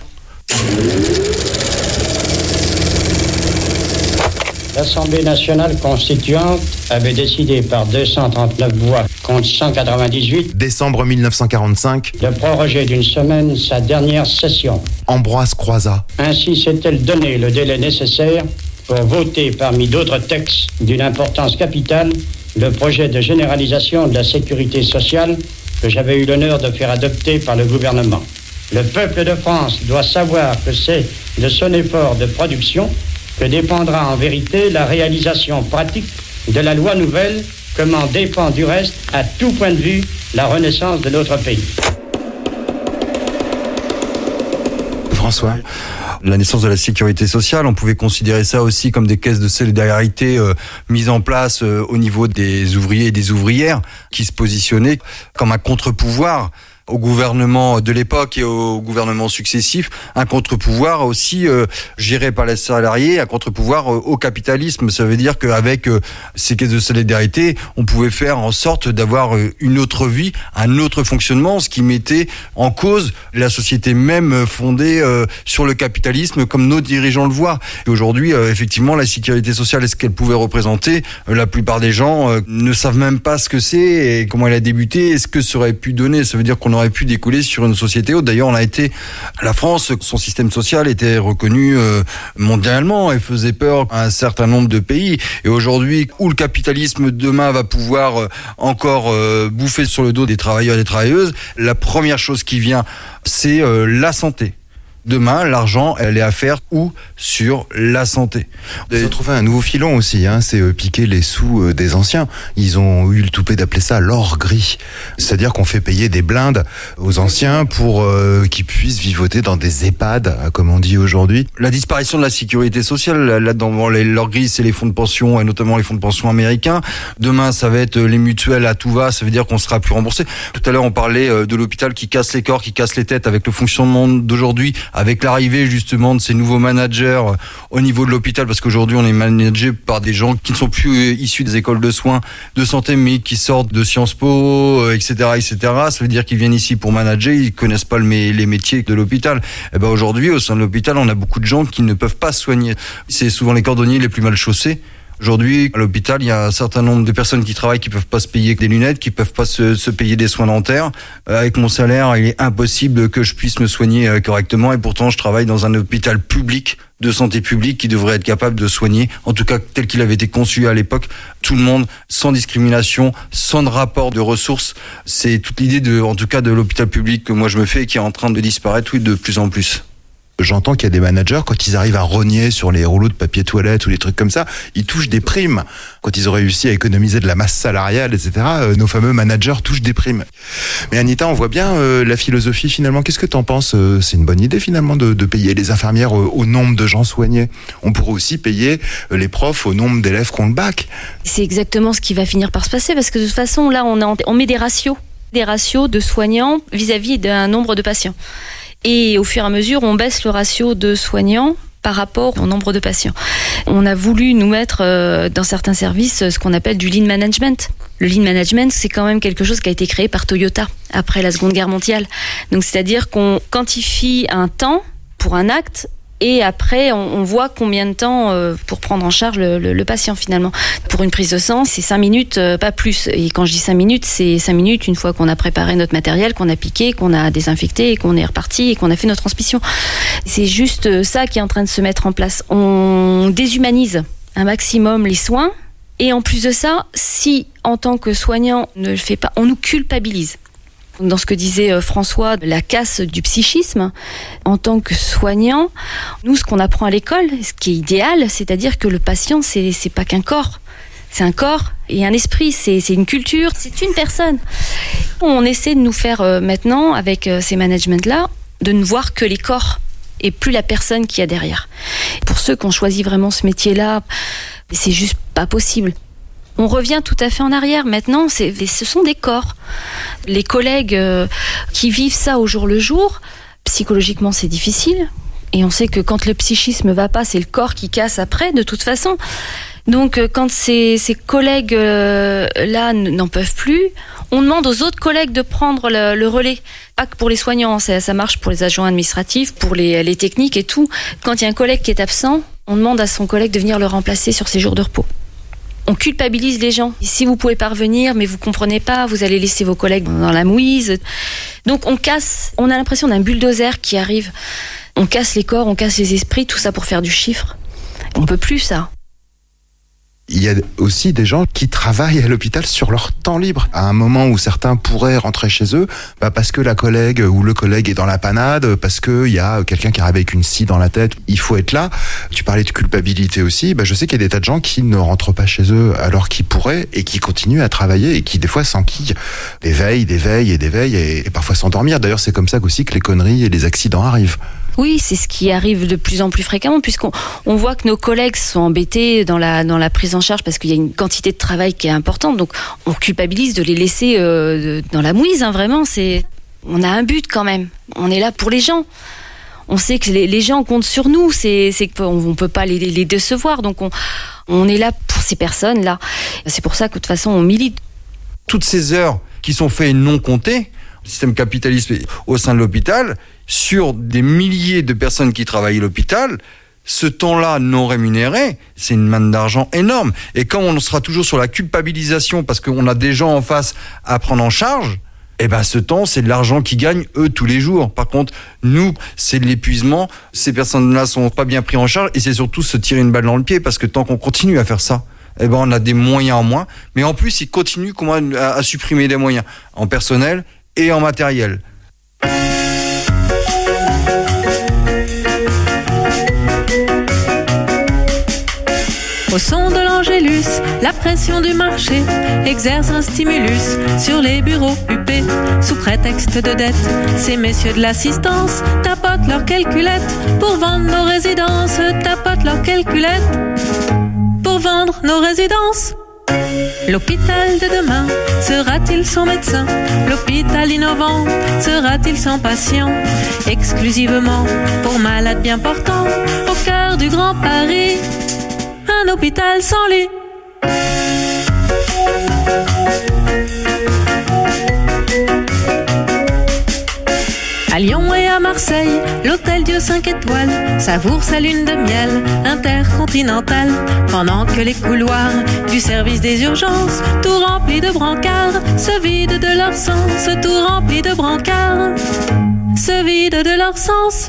L'Assemblée nationale constituante avait décidé par 239 voix contre 198 décembre 1945 de proroger d'une semaine sa dernière session. Ambroise Croizat. Ainsi s'est-elle donné le délai nécessaire pour voter parmi d'autres textes d'une importance capitale le projet de généralisation de la sécurité sociale que j'avais eu l'honneur de faire adopter par le gouvernement. Le peuple de France doit savoir que c'est de son effort de production que dépendra en vérité la réalisation pratique de la loi nouvelle, comme en dépend du reste, à tout point de vue, la renaissance de notre pays. François. La naissance de la sécurité sociale, on pouvait considérer ça aussi comme des caisses de solidarité mises en place au niveau des ouvriers et des ouvrières qui se positionnaient comme un contre-pouvoir au gouvernement de l'époque et au gouvernement successif, un contre-pouvoir aussi géré par les salariés, un contre-pouvoir au capitalisme. Ça veut dire qu'avec ces caisses de solidarité, on pouvait faire en sorte d'avoir une autre vie, un autre fonctionnement, ce qui mettait en cause la société même fondée sur le capitalisme, comme nos dirigeants le voient. Et aujourd'hui, effectivement, la sécurité sociale et ce qu'elle pouvait représenter, la plupart des gens ne savent même pas ce que c'est et comment elle a débuté et ce que ça aurait pu donner. Ça veut dire qu'on aurait pu découler sur une société haute. D'ailleurs, la France, son système social était reconnu mondialement et faisait peur à un certain nombre de pays. Et aujourd'hui, où le capitalisme demain va pouvoir encore bouffer sur le dos des travailleurs et des travailleuses, la première chose qui vient, c'est la santé. Demain, l'argent, elle est à faire où ? Sur la santé. Ils ont trouvé un nouveau filon aussi, c'est piquer les sous des anciens. Ils ont eu le toupet d'appeler ça l'or gris. C'est-à-dire qu'on fait payer des blindes aux anciens pour qu'ils puissent vivoter dans des EHPAD, comme on dit aujourd'hui. La disparition de la sécurité sociale, là-dedans, l'or gris, c'est les fonds de pension, et notamment les fonds de pension américains. Demain, ça va être les mutuelles à tout va, ça veut dire qu'on sera plus remboursé. Tout à l'heure, on parlait de l'hôpital qui casse les corps, qui casse les têtes avec le fonctionnement d'aujourd'hui, avec l'arrivée justement de ces nouveaux managers au niveau de l'hôpital, parce qu'aujourd'hui on est managé par des gens qui ne sont plus issus des écoles de soins de santé, mais qui sortent de Sciences Po, etc., etc. Ça veut dire qu'ils viennent ici pour manager, ils connaissent pas les métiers de l'hôpital. Et ben aujourd'hui, au sein de l'hôpital, on a beaucoup de gens qui ne peuvent pas se soigner. C'est souvent les cordonniers les plus mal chaussés. Aujourd'hui, à l'hôpital, il y a un certain nombre de personnes qui travaillent qui peuvent pas se payer des lunettes, qui peuvent pas se payer des soins dentaires. Avec mon salaire, il est impossible que je puisse me soigner correctement, et pourtant je travaille dans un hôpital public de santé publique qui devrait être capable de soigner, en tout cas tel qu'il avait été conçu à l'époque, tout le monde, sans discrimination, sans rapport de ressources. C'est toute l'idée en tout cas de l'hôpital public que moi je me fais et qui est en train de disparaître, oui, de plus en plus. J'entends qu'il y a des managers, quand ils arrivent à rogner sur les rouleaux de papier toilette ou des trucs comme ça, ils touchent des primes. Quand ils ont réussi à économiser de la masse salariale, etc., nos fameux managers touchent des primes. Mais Anita, on voit bien la philosophie finalement. Qu'est-ce que t'en penses ? C'est une bonne idée finalement de payer les infirmières au nombre de gens soignés. On pourrait aussi payer les profs au nombre d'élèves qu'on le bac. C'est exactement ce qui va finir par se passer, parce que de toute façon, là, on met des ratios de soignants vis-à-vis d'un nombre de patients. Et au fur et à mesure, on baisse le ratio de soignants par rapport au nombre de patients. On a voulu nous mettre dans certains services ce qu'on appelle du lean management. Le lean management, c'est quand même quelque chose qui a été créé par Toyota après la Seconde Guerre mondiale. Donc, c'est-à-dire qu'on quantifie un temps pour un acte, et après, on voit combien de temps pour prendre en charge le patient finalement. Pour une prise de sang, c'est 5 minutes, pas plus. Et quand je dis 5 minutes, c'est 5 minutes une fois qu'on a préparé notre matériel, qu'on a piqué, qu'on a désinfecté, et qu'on est reparti et qu'on a fait notre transmission. C'est juste ça qui est en train de se mettre en place. On déshumanise un maximum les soins. Et en plus de ça, si en tant que soignant on ne le fait pas, on nous culpabilise. Dans ce que disait François, la casse du psychisme, en tant que soignant, nous, ce qu'on apprend à l'école, ce qui est idéal, c'est-à-dire que le patient, c'est pas qu'un corps. C'est un corps et un esprit, c'est une culture, c'est une personne. On essaie de nous faire maintenant, avec ces managements-là, de ne voir que les corps et plus la personne qu'il y a derrière. Pour ceux qui ont choisi vraiment ce métier-là, c'est juste pas possible. On revient tout à fait en arrière. Maintenant, ce sont des corps. Les collègues qui vivent ça au jour le jour, psychologiquement, c'est difficile. Et on sait que quand le psychisme va pas, c'est le corps qui casse après, de toute façon. Donc, quand ces collègues-là n'en peuvent plus, on demande aux autres collègues de prendre le relais. Pas que pour les soignants, ça marche pour les agents administratifs, pour les techniques et tout. Quand il y a un collègue qui est absent, on demande à son collègue de venir le remplacer sur ses jours de repos. On culpabilise les gens. Si vous pouvez pas revenir, mais vous comprenez pas, vous allez laisser vos collègues dans la mouise. Donc on casse, on a l'impression d'un bulldozer qui arrive. On casse les corps, on casse les esprits, tout ça pour faire du chiffre. On peut plus ça. Il y a aussi des gens qui travaillent à l'hôpital sur leur temps libre. À un moment où certains pourraient rentrer chez eux, parce que la collègue ou le collègue est dans la panade, parce qu'il y a quelqu'un qui arrive avec une scie dans la tête, il faut être là. Tu parlais de culpabilité aussi. Je sais qu'il y a des tas de gens qui ne rentrent pas chez eux alors qu'ils pourraient et qui continuent à travailler et qui des fois s'enquillent. Des veilles et parfois s'endormir. D'ailleurs, c'est comme ça aussi que les conneries et les accidents arrivent. Oui, c'est ce qui arrive de plus en plus fréquemment, puisqu'on voit que nos collègues sont embêtés dans la prise en charge parce qu'il y a une quantité de travail qui est importante. Donc, on culpabilise de les laisser dans la mouise, vraiment. On a un but quand même. On est là pour les gens. On sait que les gens comptent sur nous. C'est qu'on peut pas les décevoir. Donc, on est là pour ces personnes-là. C'est pour ça que de toute façon, on milite. Toutes ces heures qui sont faites et non comptées, le système capitaliste au sein de l'hôpital, sur des milliers de personnes qui travaillent à l'hôpital, ce temps-là non rémunéré, c'est une manne d'argent énorme. Et quand on sera toujours sur la culpabilisation parce qu'on a des gens en face à prendre en charge, ce temps, c'est de l'argent qu'ils gagnent, eux, tous les jours. Par contre, nous, c'est de l'épuisement. Ces personnes-là sont pas bien pris en charge et c'est surtout se tirer une balle dans le pied parce que tant qu'on continue à faire ça, on a des moyens en moins. Mais en plus, ils continuent à supprimer des moyens en personnel et en matériel. Au son de l'Angélus, la pression du marché exerce un stimulus sur les bureaux huppés sous prétexte de dette. Ces messieurs de l'assistance tapotent leurs calculettes pour vendre nos résidences, tapotent leurs calculettes pour vendre nos résidences. L'hôpital de demain sera-t-il sans médecin? L'hôpital innovant sera-t-il sans patient? Exclusivement pour malades bien portants, au cœur du Grand Paris, un hôpital sans lit. À Lyon et à Marseille, l'hôtel Dieu 5 étoiles savoure sa lune de miel intercontinentale, pendant que les couloirs du service des urgences, tout remplis de brancards, se vident de leur sens, tout remplis de brancards, se vident de leur sens.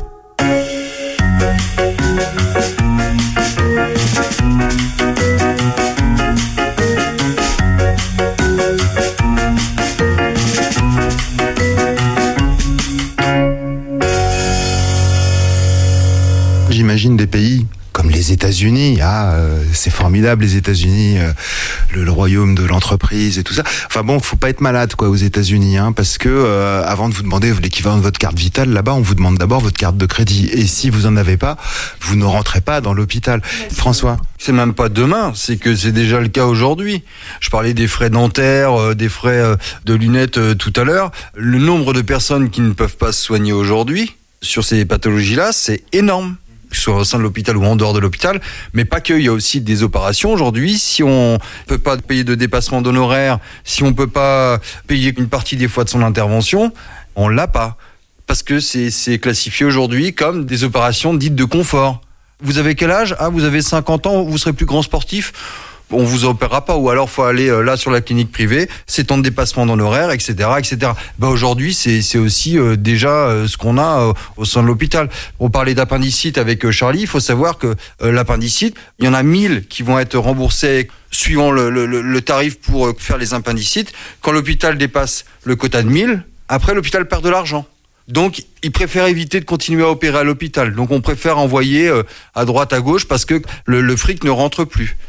j'imagine des pays comme les États-Unis, c'est formidable les États-Unis, le royaume de l'entreprise et tout ça. Enfin bon, faut pas être malade quoi aux États-Unis, parce que avant de vous demander l'équivalent de votre carte vitale, là-bas on vous demande d'abord votre carte de crédit. Et si vous en avez pas, vous ne rentrez pas dans l'hôpital. François, c'est même pas demain, c'est que c'est déjà le cas aujourd'hui. Je parlais des frais dentaires, des frais de lunettes tout à l'heure. Le nombre de personnes qui ne peuvent pas se soigner aujourd'hui sur ces pathologies-là, c'est énorme. Que ce soit au sein de l'hôpital ou en dehors de l'hôpital, mais pas que, il y a aussi des opérations aujourd'hui. Si on peut pas payer de dépassement d'honoraires, si on peut pas payer une partie des fois de son intervention, on l'a pas. Parce que c'est classifié aujourd'hui comme des opérations dites de confort. Vous avez quel âge ? Vous avez 50 ans, vous serez plus grand sportif ? On vous opérera pas, ou alors faut aller là sur la clinique privée, c'est temps de dépassement d'honoraires, etc., etc. Aujourd'hui, c'est aussi déjà ce qu'on a au sein de l'hôpital. On parlait d'appendicite avec Charlie. Il faut savoir que l'appendicite, il y en a 1000 qui vont être remboursés suivant le tarif pour faire les appendicites. Quand l'hôpital dépasse le quota de 1000, après l'hôpital perd de l'argent. Donc, ils préfèrent éviter de continuer à opérer à l'hôpital. Donc, on préfère envoyer à droite, à gauche, parce que le fric ne rentre plus.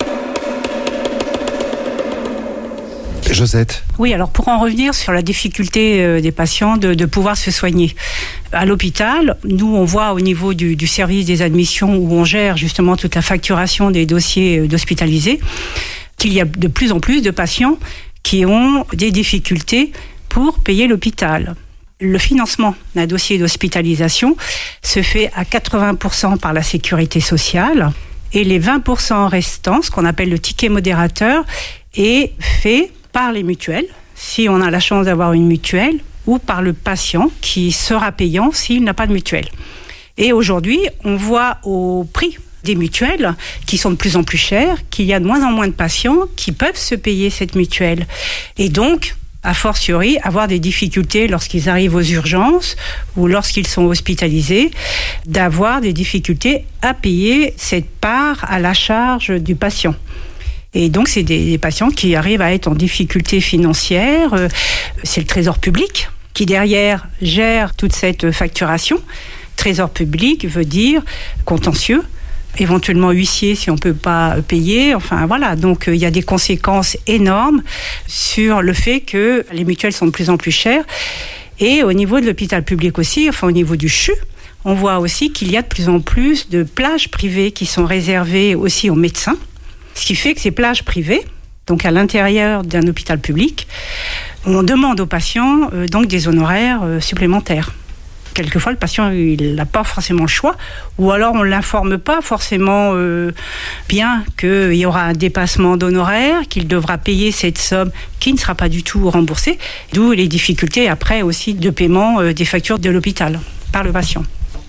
Josette. Oui, alors pour en revenir sur la difficulté des patients de pouvoir se soigner. À l'hôpital, nous, on voit au niveau du service des admissions où on gère justement toute la facturation des dossiers d'hospitalisés, qu'il y a de plus en plus de patients qui ont des difficultés pour payer l'hôpital. Le financement d'un dossier d'hospitalisation se fait à 80% par la sécurité sociale et les 20% restants, ce qu'on appelle le ticket modérateur, est fait par les mutuelles, si on a la chance d'avoir une mutuelle, ou par le patient qui sera payant s'il n'a pas de mutuelle. Et aujourd'hui, on voit au prix des mutuelles, qui sont de plus en plus chères, qu'il y a de moins en moins de patients qui peuvent se payer cette mutuelle. Et donc, a fortiori, avoir des difficultés lorsqu'ils arrivent aux urgences ou lorsqu'ils sont hospitalisés, d'avoir des difficultés à payer cette part à la charge du patient. Et donc, c'est des patients qui arrivent à être en difficulté financière. C'est le Trésor public qui, derrière, gère toute cette facturation. Trésor public veut dire contentieux, éventuellement huissier si on ne peut pas payer. Enfin, voilà. Donc, il y a des conséquences énormes sur le fait que les mutuelles sont de plus en plus chères. Et au niveau de l'hôpital public aussi, enfin, au niveau du CHU, on voit aussi qu'il y a de plus en plus de plages privées qui sont réservées aussi aux médecins. Ce qui fait que ces plages privées, donc à l'intérieur d'un hôpital public, on demande aux patients donc des honoraires supplémentaires. Quelquefois, le patient il n'a pas forcément le choix, ou alors on ne l'informe pas forcément bien qu'il y aura un dépassement d'honoraires, qu'il devra payer cette somme qui ne sera pas du tout remboursée, d'où les difficultés après aussi de paiement des factures de l'hôpital par le patient.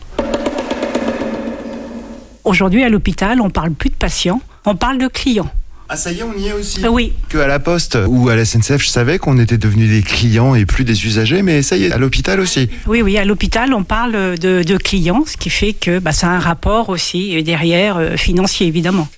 Aujourd'hui, à l'hôpital, on ne parle plus de patients, on parle de clients. Ah ça y est, on y est aussi. Oui. Que à la Poste ou à la SNCF, je savais qu'on était devenus des clients et plus des usagers, mais ça y est, à l'hôpital aussi. Oui, à l'hôpital, on parle de clients, ce qui fait que ça a un rapport aussi derrière financier, évidemment.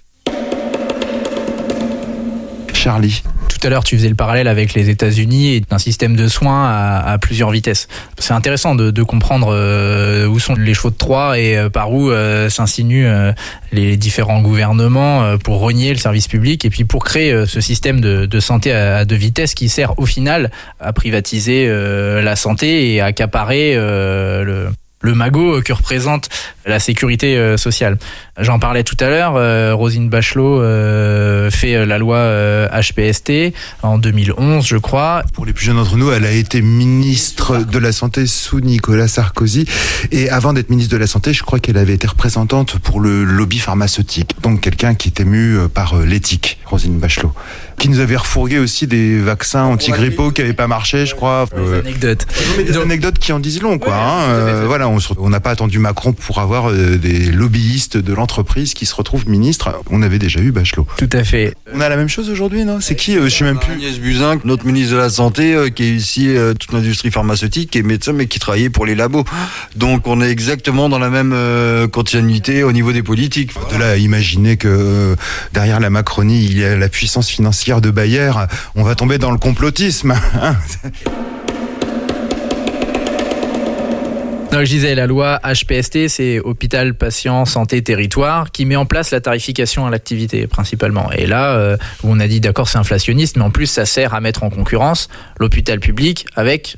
Charlie. Tout à l'heure, tu faisais le parallèle avec les États-Unis et un système de soins à plusieurs vitesses. C'est intéressant de comprendre où sont les chevaux de Troie et par où s'insinuent les différents gouvernements pour renier le service public et puis pour créer ce système de santé à deux vitesses qui sert au final à privatiser la santé et à accaparer le magot que représente la sécurité sociale. J'en parlais tout à l'heure, Roselyne Bachelot fait la loi HPST en 2011, je crois. Pour les plus jeunes d'entre nous, elle a été ministre de la Santé sous Nicolas Sarkozy. Et avant d'être ministre de la Santé, je crois qu'elle avait été représentante pour le lobby pharmaceutique. Donc quelqu'un qui était mu par l'éthique, Roselyne Bachelot. Qui nous avait refourgué aussi des vaccins anti-grippaux qui n'avaient pas marché, je crois. Des anecdotes. Des anecdotes qui en disent long, quoi. Voilà, on n'a pas attendu Macron pour avoir des lobbyistes de l'entreprise qui se retrouvent ministres. On avait déjà eu Bachelot. Tout à fait. On a la même chose aujourd'hui, non ? C'est qui ? Je sais même plus. Agnès Buzyn, notre ministre de la Santé, qui est ici toute l'industrie pharmaceutique, qui est médecin, mais qui travaillait pour les labos. Donc on est exactement dans la même continuité au niveau des politiques. De là à imaginer que derrière la Macronie, il y a la puissance financière de Bayer, on va tomber dans le complotisme. Non, je disais, la loi HPST, c'est Hôpital, Patient, Santé, Territoire, qui met en place la tarification à l'activité, principalement. Et là, où on a dit, d'accord, c'est inflationniste, mais en plus, ça sert à mettre en concurrence l'hôpital public avec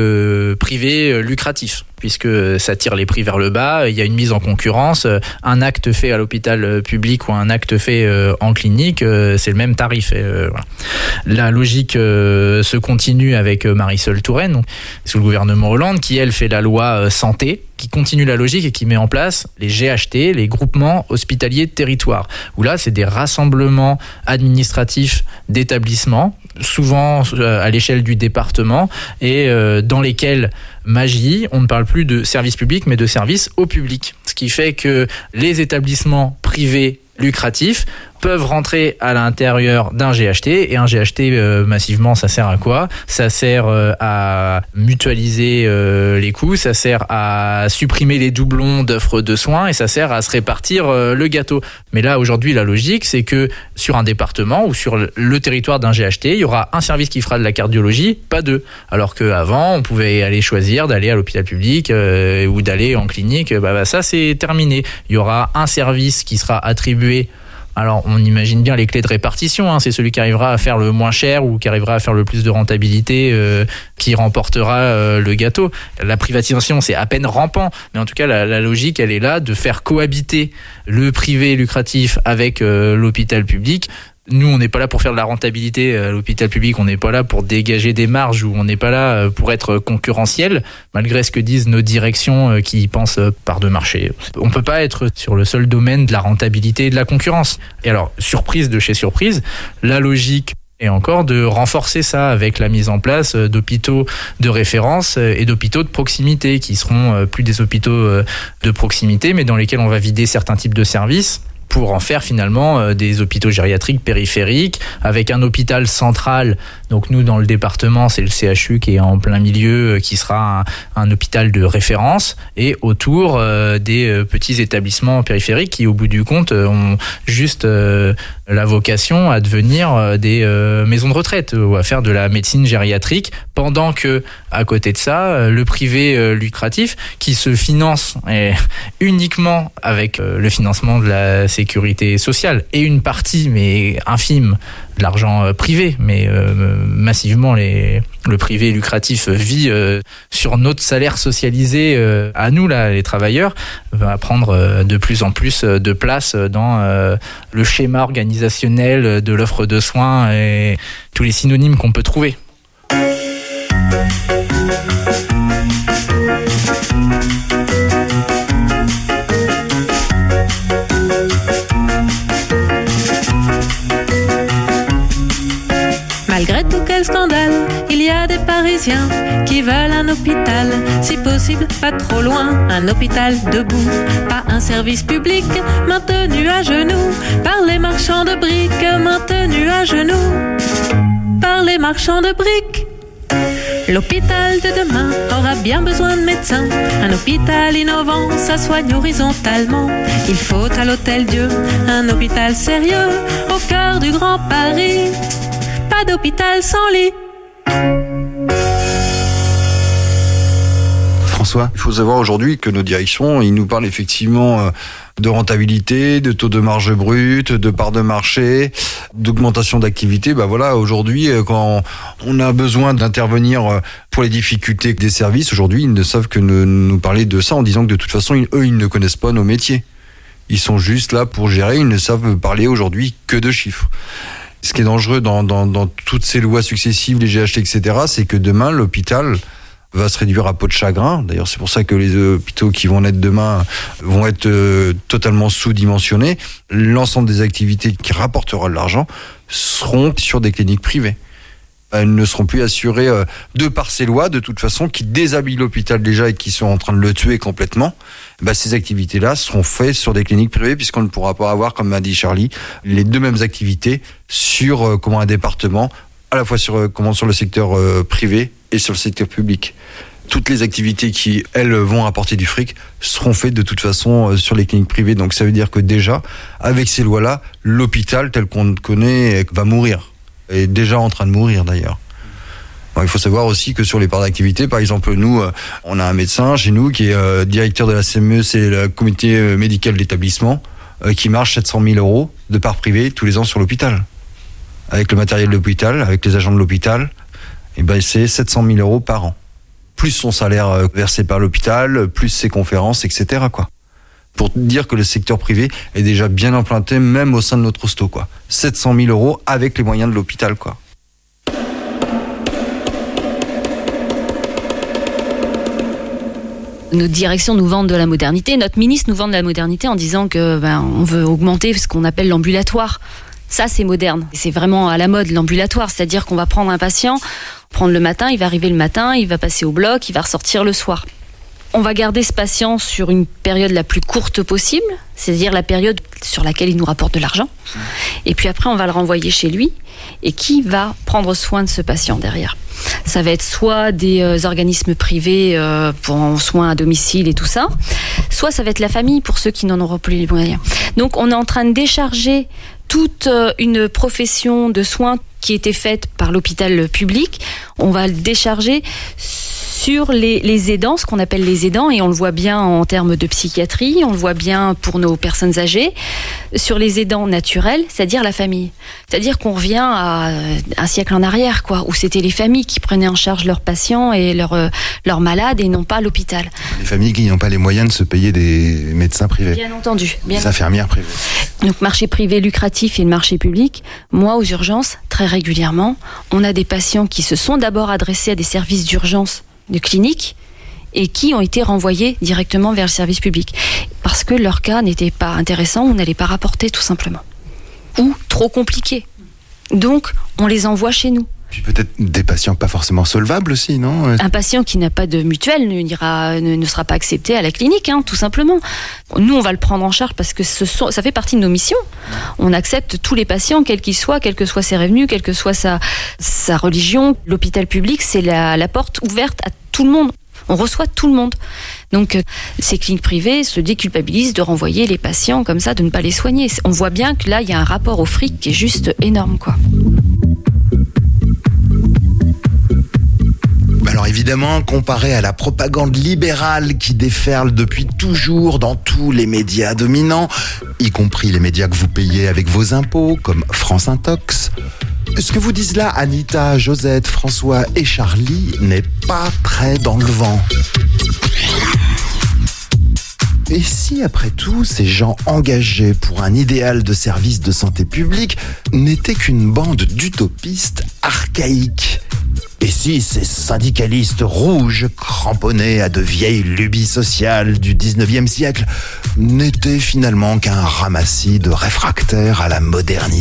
le privé lucratif, puisque ça tire les prix vers le bas, il y a une mise en concurrence, un acte fait à l'hôpital public ou un acte fait en clinique, c'est le même tarif. Voilà. La logique se continue avec Marisol Touraine, donc, sous le gouvernement Hollande, qui elle fait la loi santé, qui continue la logique et qui met en place les GHT, les groupements hospitaliers de territoire, où là c'est des rassemblements administratifs d'établissements, souvent à l'échelle du département, et dans lesquels, magie, on ne parle plus de service public mais de service au public, ce qui fait que les établissements privés lucratifs peuvent rentrer à l'intérieur d'un GHT, et un GHT massivement, ça sert à quoi ? Ça sert à mutualiser les coûts, ça sert à supprimer les doublons d'offres de soins, et ça sert à se répartir le gâteau. Mais là aujourd'hui la logique c'est que sur un département ou sur le territoire d'un GHT, il y aura un service qui fera de la cardiologie, pas deux. Alors qu'avant on pouvait aller choisir d'aller à l'hôpital public ou d'aller en clinique, ça c'est terminé. Il y aura un service qui sera attribué. Alors, on imagine bien les clés de répartition, c'est celui qui arrivera à faire le moins cher ou qui arrivera à faire le plus de rentabilité qui remportera le gâteau. La privatisation, c'est à peine rampant, mais en tout cas, la logique, elle est là de faire cohabiter le privé lucratif avec l'hôpital public. Nous, on n'est pas là pour faire de la rentabilité à l'hôpital public, on n'est pas là pour dégager des marges, ou on n'est pas là pour être concurrentiel, malgré ce que disent nos directions qui pensent par de marché. On ne peut pas être sur le seul domaine de la rentabilité et de la concurrence. Et alors, surprise de chez surprise, la logique est encore de renforcer ça avec la mise en place d'hôpitaux de référence et d'hôpitaux de proximité, qui seront plus des hôpitaux de proximité, mais dans lesquels on va vider certains types de services pour en faire finalement des hôpitaux gériatriques périphériques, avec un hôpital central. Donc nous, dans le département, c'est le CHU qui est en plein milieu, qui sera un hôpital de référence, et autour des petits établissements périphériques qui, au bout du compte, ont juste la vocation à devenir des maisons de retraite ou à faire de la médecine gériatrique, pendant que, à côté de ça, le privé lucratif, qui se finance uniquement avec le financement de la sécurité sociale, et une partie, mais infime, de l'argent privé, mais massivement le privé lucratif vit sur notre salaire socialisé à nous, là, les travailleurs, va prendre de plus en plus de place dans le schéma organisationnel de l'offre de soins et tous les synonymes qu'on peut trouver. Malgré tout, quel scandale, il y a des Parisiens qui veulent un hôpital, si possible pas trop loin, un hôpital debout, pas un service public maintenu à genoux par les marchands de briques, maintenu à genoux par les marchands de briques. L'hôpital de demain aura bien besoin de médecins. Un hôpital innovant, ça soigne horizontalement. Il faut à l'Hôtel Dieu un hôpital sérieux au cœur du Grand Paris. Pas d'hôpital sans lit. François, il faut savoir aujourd'hui que nos directions, ils nous parlent effectivement de rentabilité, de taux de marge brute, de part de marché, d'augmentation d'activité. Voilà, aujourd'hui, quand on a besoin d'intervenir pour les difficultés des services, aujourd'hui, ils ne savent que nous parler de ça en disant que de toute façon, ils ne connaissent pas nos métiers. Ils sont juste là pour gérer, ils ne savent parler aujourd'hui que de chiffres. Ce qui est dangereux dans toutes ces lois successives, les GHT, etc., c'est que demain, l'hôpital va se réduire à peau de chagrin. D'ailleurs, c'est pour ça que les hôpitaux qui vont naître demain vont être totalement sous-dimensionnés. L'ensemble des activités qui rapporteront de l'argent seront sur des cliniques privées. Elles ne seront plus assurées de par ces lois, de toute façon, qui déshabillent l'hôpital déjà et qui sont en train de le tuer complètement. Ces activités-là seront faites sur des cliniques privées, puisqu'on ne pourra pas avoir, comme m'a dit Charlie, les deux mêmes activités sur un département, à la fois sur le secteur privé et sur le secteur public. Toutes les activités qui, elles, vont apporter du fric seront faites de toute façon sur les cliniques privées. Donc ça veut dire que déjà, avec ces lois-là, l'hôpital tel qu'on le connaît va mourir. Est déjà en train de mourir d'ailleurs. Il faut savoir aussi que sur les parts d'activité, par exemple, nous, on a un médecin chez nous qui est directeur de la CME, c'est le comité médical de l'établissement, qui marche 700 000 euros de parts privées tous les ans sur l'hôpital. Avec le matériel de l'hôpital, avec les agents de l'hôpital, et ben c'est 700 000 euros par an. Plus son salaire versé par l'hôpital, plus ses conférences, etc., quoi. Pour dire que le secteur privé est déjà bien implanté, même au sein de notre hosto, quoi. 700 000 euros avec les moyens de l'hôpital, quoi. Notre direction nous vend de la modernité, notre ministre nous vend de la modernité en disant que on veut augmenter ce qu'on appelle l'ambulatoire. Ça, c'est moderne. C'est vraiment à la mode, l'ambulatoire. C'est-à-dire qu'on va prendre un patient, prendre le matin, il va arriver le matin, il va passer au bloc, il va ressortir le soir. On va garder ce patient sur une période la plus courte possible, c'est-à-dire la période sur laquelle il nous rapporte de l'argent. Et puis après, on va le renvoyer chez lui. Et qui va prendre soin de ce patient derrière ? Ça va être soit des organismes privés pour soins à domicile et tout ça, soit ça va être la famille pour ceux qui n'en auront plus les moyens. Donc on est en train de décharger toute une profession de soins qui était faite par l'hôpital public. On va le décharger sur les aidants, ce qu'on appelle les aidants, et on le voit bien en termes de psychiatrie, on le voit bien pour nos personnes âgées, sur les aidants naturels, c'est-à-dire la famille. C'est-à-dire qu'on revient à un siècle en arrière, quoi, où c'était les familles qui prenaient en charge leurs patients et leurs malades et non pas l'hôpital. Les familles qui n'ont pas les moyens de se payer des médecins privés. Bien entendu. Des infirmières privées. Donc marché privé lucratif et le marché public, moi aux urgences, très régulièrement, on a des patients qui se sont d'abord adressés à des services d'urgence de cliniques et qui ont été renvoyés directement vers le service public parce que leur cas n'était pas intéressant ou n'allait pas rapporter tout simplement ou trop compliqué. Donc on les envoie chez nous. Puis peut-être des patients pas forcément solvables aussi, non ? Un patient qui n'a pas de mutuelle ne sera pas accepté à la clinique, tout simplement. Nous, on va le prendre en charge parce que ça fait partie de nos missions. On accepte tous les patients, quels qu'ils soient, quels que soient ses revenus, quelle que soit sa religion. L'hôpital public, c'est la porte ouverte à tout le monde. On reçoit tout le monde. Donc, ces cliniques privées se déculpabilisent de renvoyer les patients comme ça, de ne pas les soigner. On voit bien que là, il y a un rapport au fric qui est juste énorme, quoi. Alors évidemment, comparé à la propagande libérale qui déferle depuis toujours dans tous les médias dominants, y compris les médias que vous payez avec vos impôts, comme France Intox, ce que vous disent là Anita, Josette, François et Charlie n'est pas très dans le vent. Et si, après tout, ces gens engagés pour un idéal de service de santé publique n'étaient qu'une bande d'utopistes archaïques ? Et si ces syndicalistes rouges, cramponnés à de vieilles lubies sociales du 19e siècle, n'étaient finalement qu'un ramassis de réfractaires à la modernité ?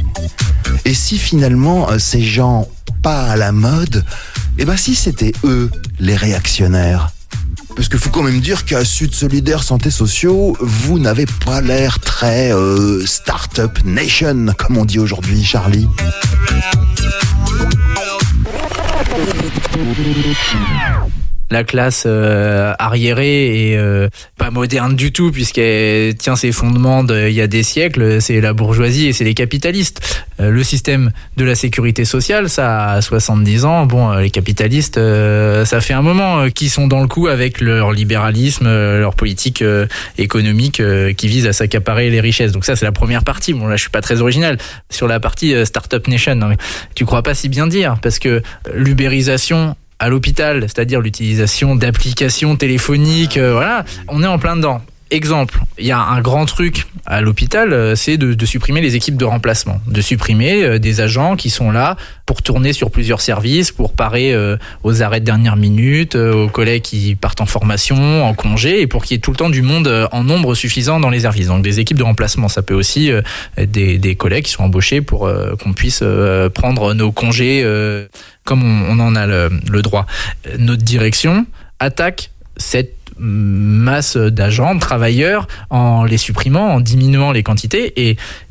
Et si finalement ces gens pas à la mode, si c'était eux les réactionnaires ? Parce qu'il faut quand même dire qu'à Sud Solidaire Santé Sociaux, vous n'avez pas l'air très Startup Nation, comme on dit aujourd'hui, Charlie. La classe arriérée et pas moderne du tout puisqu'elle tient ses fondements d'il y a des siècles, c'est la bourgeoisie et c'est les capitalistes. Le système de la sécurité sociale, ça a 70 ans. Bon, les capitalistes, ça fait un moment qu'ils sont dans le coup avec leur libéralisme, leur politique économique qui vise à s'accaparer les richesses. Donc ça, c'est la première partie. Bon, là, je suis pas très original. Sur la partie Startup Nation, non, mais tu crois pas si bien dire parce que l'ubérisation à l'hôpital, c'est-à-dire l'utilisation d'applications téléphoniques, voilà, on est en plein dedans. Exemple, il y a un grand truc à l'hôpital, c'est de supprimer les équipes de remplacement, de supprimer des agents qui sont là pour tourner sur plusieurs services, pour parer aux arrêts de dernière minute, aux collègues qui partent en formation, en congé, et pour qu'il y ait tout le temps du monde en nombre suffisant dans les services. Donc des équipes de remplacement, ça peut aussi être des collègues qui sont embauchés pour qu'on puisse prendre nos congés comme on en a le droit. Notre direction attaque cette masse d'agents, de travailleurs, en les supprimant, en diminuant les quantités. Et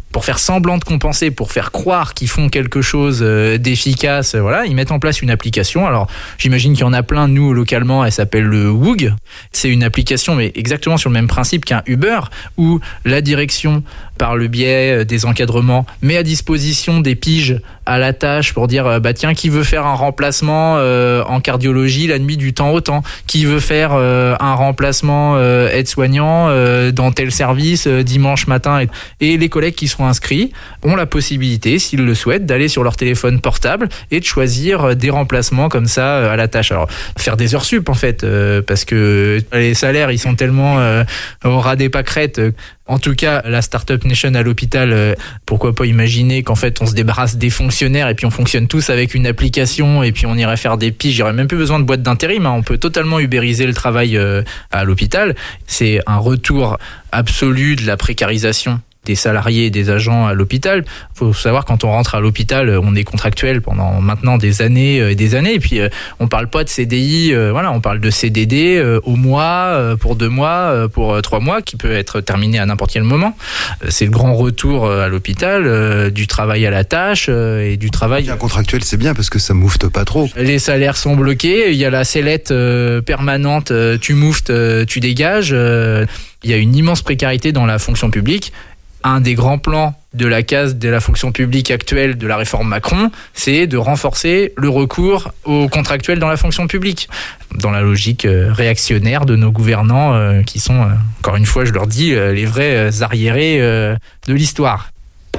pour faire semblant de compenser, pour faire croire qu'ils font quelque chose d'efficace, voilà, ils mettent en place une application. Alors, j'imagine qu'il y en a plein, nous, localement, elle s'appelle le WOOG. C'est une application, mais exactement sur le même principe qu'un Uber, où la direction, par le biais des encadrements, met à disposition des piges à la tâche pour dire, tiens, qui veut faire un remplacement en cardiologie la nuit du temps au temps, qui veut faire un remplacement aide-soignant dans tel service dimanche matin. Et les collègues qui sont inscrits ont la possibilité, s'ils le souhaitent, d'aller sur leur téléphone portable et de choisir des remplacements comme ça à la tâche. Alors, faire des heures sup en fait, parce que les salaires, ils sont tellement au ras des pâquerettes. En tout cas, la Startup Nation à l'hôpital, pourquoi pas imaginer qu'en fait on se débarrasse des fonctionnaires et puis on fonctionne tous avec une application et puis on irait faire des piges. J'aurais même plus besoin de boîte d'intérim, hein. On peut totalement ubériser le travail à l'hôpital. C'est un retour absolu de la précarisation des salariés et des agents à l'hôpital. Faut savoir, quand on rentre à l'hôpital, on est contractuel pendant maintenant des années et des années. Et puis, on parle pas de CDI, voilà, on parle de CDD au mois, pour 2 mois, pour 3 mois, qui peut être terminé à n'importe quel moment. C'est le grand retour à l'hôpital, du travail à la tâche et du travail. Un contractuel, c'est bien parce que ça moufte pas trop. Les salaires sont bloqués, il y a la sellette permanente, tu mouftes, tu dégages. Il y a une immense précarité dans la fonction publique. Un des grands plans de la case de la fonction publique actuelle de la réforme Macron, c'est de renforcer le recours aux contractuels dans la fonction publique, dans la logique réactionnaire de nos gouvernants qui sont, encore une fois, je leur dis, les vrais arriérés de l'histoire.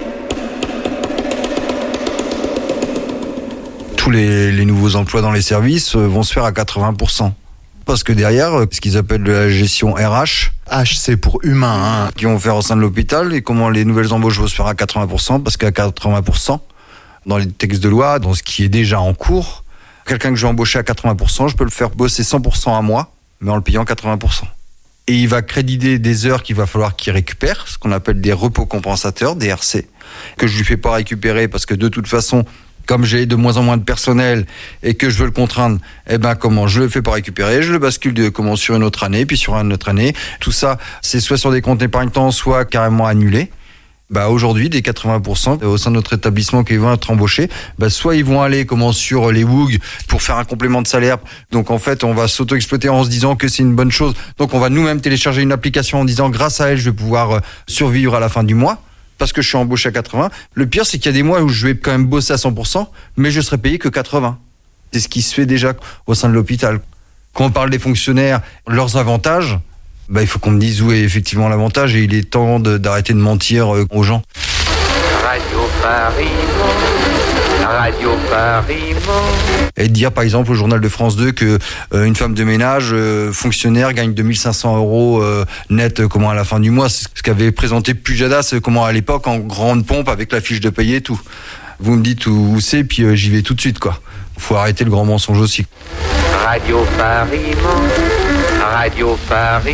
Tous les nouveaux emplois dans les services vont se faire à 80%. Parce que derrière, ce qu'ils appellent de la gestion RH, c'est pour humain, qui vont faire au sein de l'hôpital, et comment les nouvelles embauches vont se faire à 80%, parce qu'à 80%, dans les textes de loi, dans ce qui est déjà en cours, quelqu'un que je vais embaucher à 80%, je peux le faire bosser 100% à moi, mais en le payant 80%. Et il va créditer des heures qu'il va falloir qu'il récupère, ce qu'on appelle des repos compensateurs, des RC, que je lui fais pas récupérer, parce que de toute façon, comme j'ai de moins en moins de personnel et que je veux le contraindre, comment je le fais pas récupérer, je le bascule sur une autre année, puis sur une autre année. Tout ça, c'est soit sur des comptes épargne-temps, soit carrément annulé. Aujourd'hui, des 80% au sein de notre établissement qui vont être embauchés, soit ils vont aller sur les WOOG pour faire un complément de salaire. Donc en fait, on va s'auto-exploiter en se disant que c'est une bonne chose. Donc on va nous-mêmes télécharger une application en disant grâce à elle, je vais pouvoir survivre à la fin du mois. Parce que je suis embauché à 80. Le pire, c'est qu'il y a des mois où je vais quand même bosser à 100%, mais je serai payé que 80. C'est ce qui se fait déjà au sein de l'hôpital. Quand on parle des fonctionnaires, leurs avantages, il faut qu'on me dise où est effectivement l'avantage, et il est temps d'arrêter de mentir aux gens. Radio Paris, Radio Paris. Et de dire par exemple au journal de France 2 que une femme de ménage fonctionnaire gagne 2500 euros net à la fin du mois. C'est ce qu'avait présenté Pujadas à l'époque en grande pompe avec la fiche de paye et tout. Vous me dites où c'est, puis j'y vais tout de suite quoi. Faut arrêter le grand mensonge aussi. Radio Paris, Radio Paris.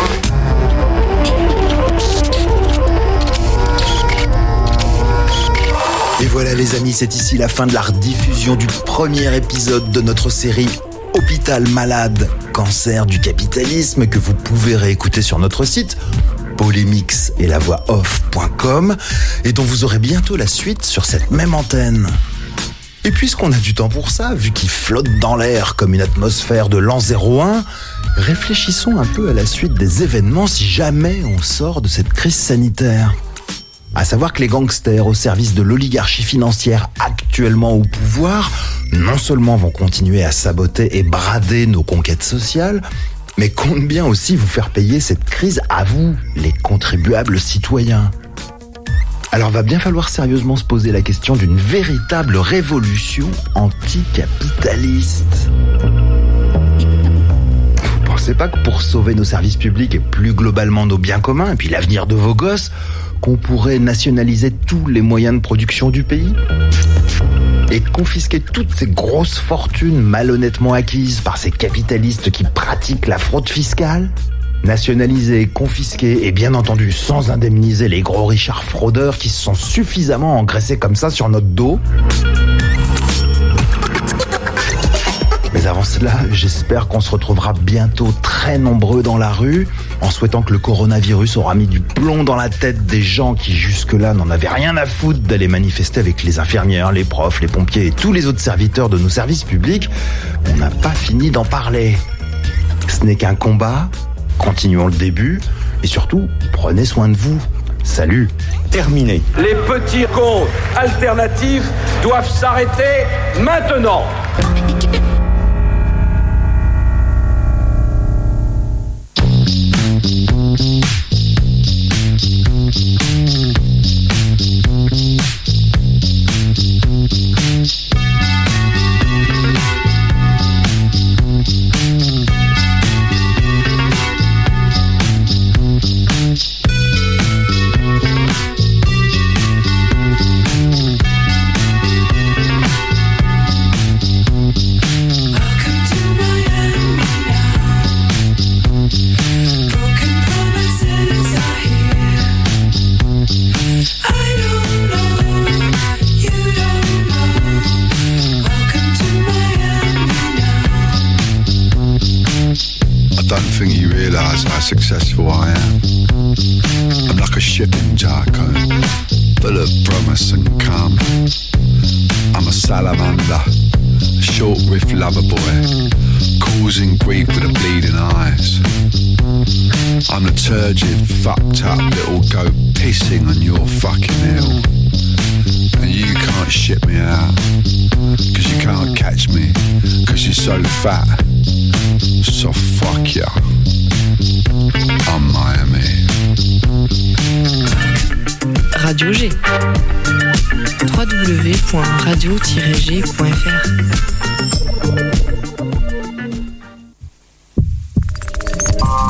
Et voilà les amis, c'est ici la fin de la rediffusion du premier épisode de notre série Hôpital Malade, cancer du capitalisme, que vous pouvez réécouter sur notre site polémix et la voix off.com, et dont vous aurez bientôt la suite sur cette même antenne. Et puisqu'on a du temps pour ça, vu qu'il flotte dans l'air comme une atmosphère de l'an 01, réfléchissons un peu à la suite des événements si jamais on sort de cette crise sanitaire. À savoir que les gangsters au service de l'oligarchie financière actuellement au pouvoir, non seulement vont continuer à saboter et brader nos conquêtes sociales, mais comptent bien aussi vous faire payer cette crise à vous, les contribuables citoyens. Alors va bien falloir sérieusement se poser la question d'une véritable révolution anticapitaliste. Vous pensez pas que pour sauver nos services publics et plus globalement nos biens communs, et puis l'avenir de vos gosses, qu'on pourrait nationaliser tous les moyens de production du pays et confisquer toutes ces grosses fortunes malhonnêtement acquises par ces capitalistes qui pratiquent la fraude fiscale? Nationaliser, confisquer et bien entendu sans indemniser les gros richards fraudeurs qui se sont suffisamment engraissés comme ça sur notre dos. Mais avant avant cela, j'espère qu'on se retrouvera bientôt très nombreux dans la rue, en souhaitant que le coronavirus aura mis du plomb dans la tête des gens qui jusque-là n'en avaient rien à foutre d'aller manifester avec les infirmières, les profs, les pompiers et tous les autres serviteurs de nos services publics. On n'a pas fini d'en parler. Ce n'est qu'un combat, continuons le début, et surtout, prenez soin de vous. Salut. Terminé. Les petits comptes alternatifs doivent s'arrêter maintenant. Successful I am. I'm like a shipping jargo, full of promise and calm. I'm a salamander, a short riff lover boy, causing grief with the bleeding eyes. I'm the turgid, fucked up little goat pissing on your fucking hill. And you can't ship me out, cause you can't catch me, cause you're so fat. So fuck ya. I'm Miami. Radio G. www.radio-g.fr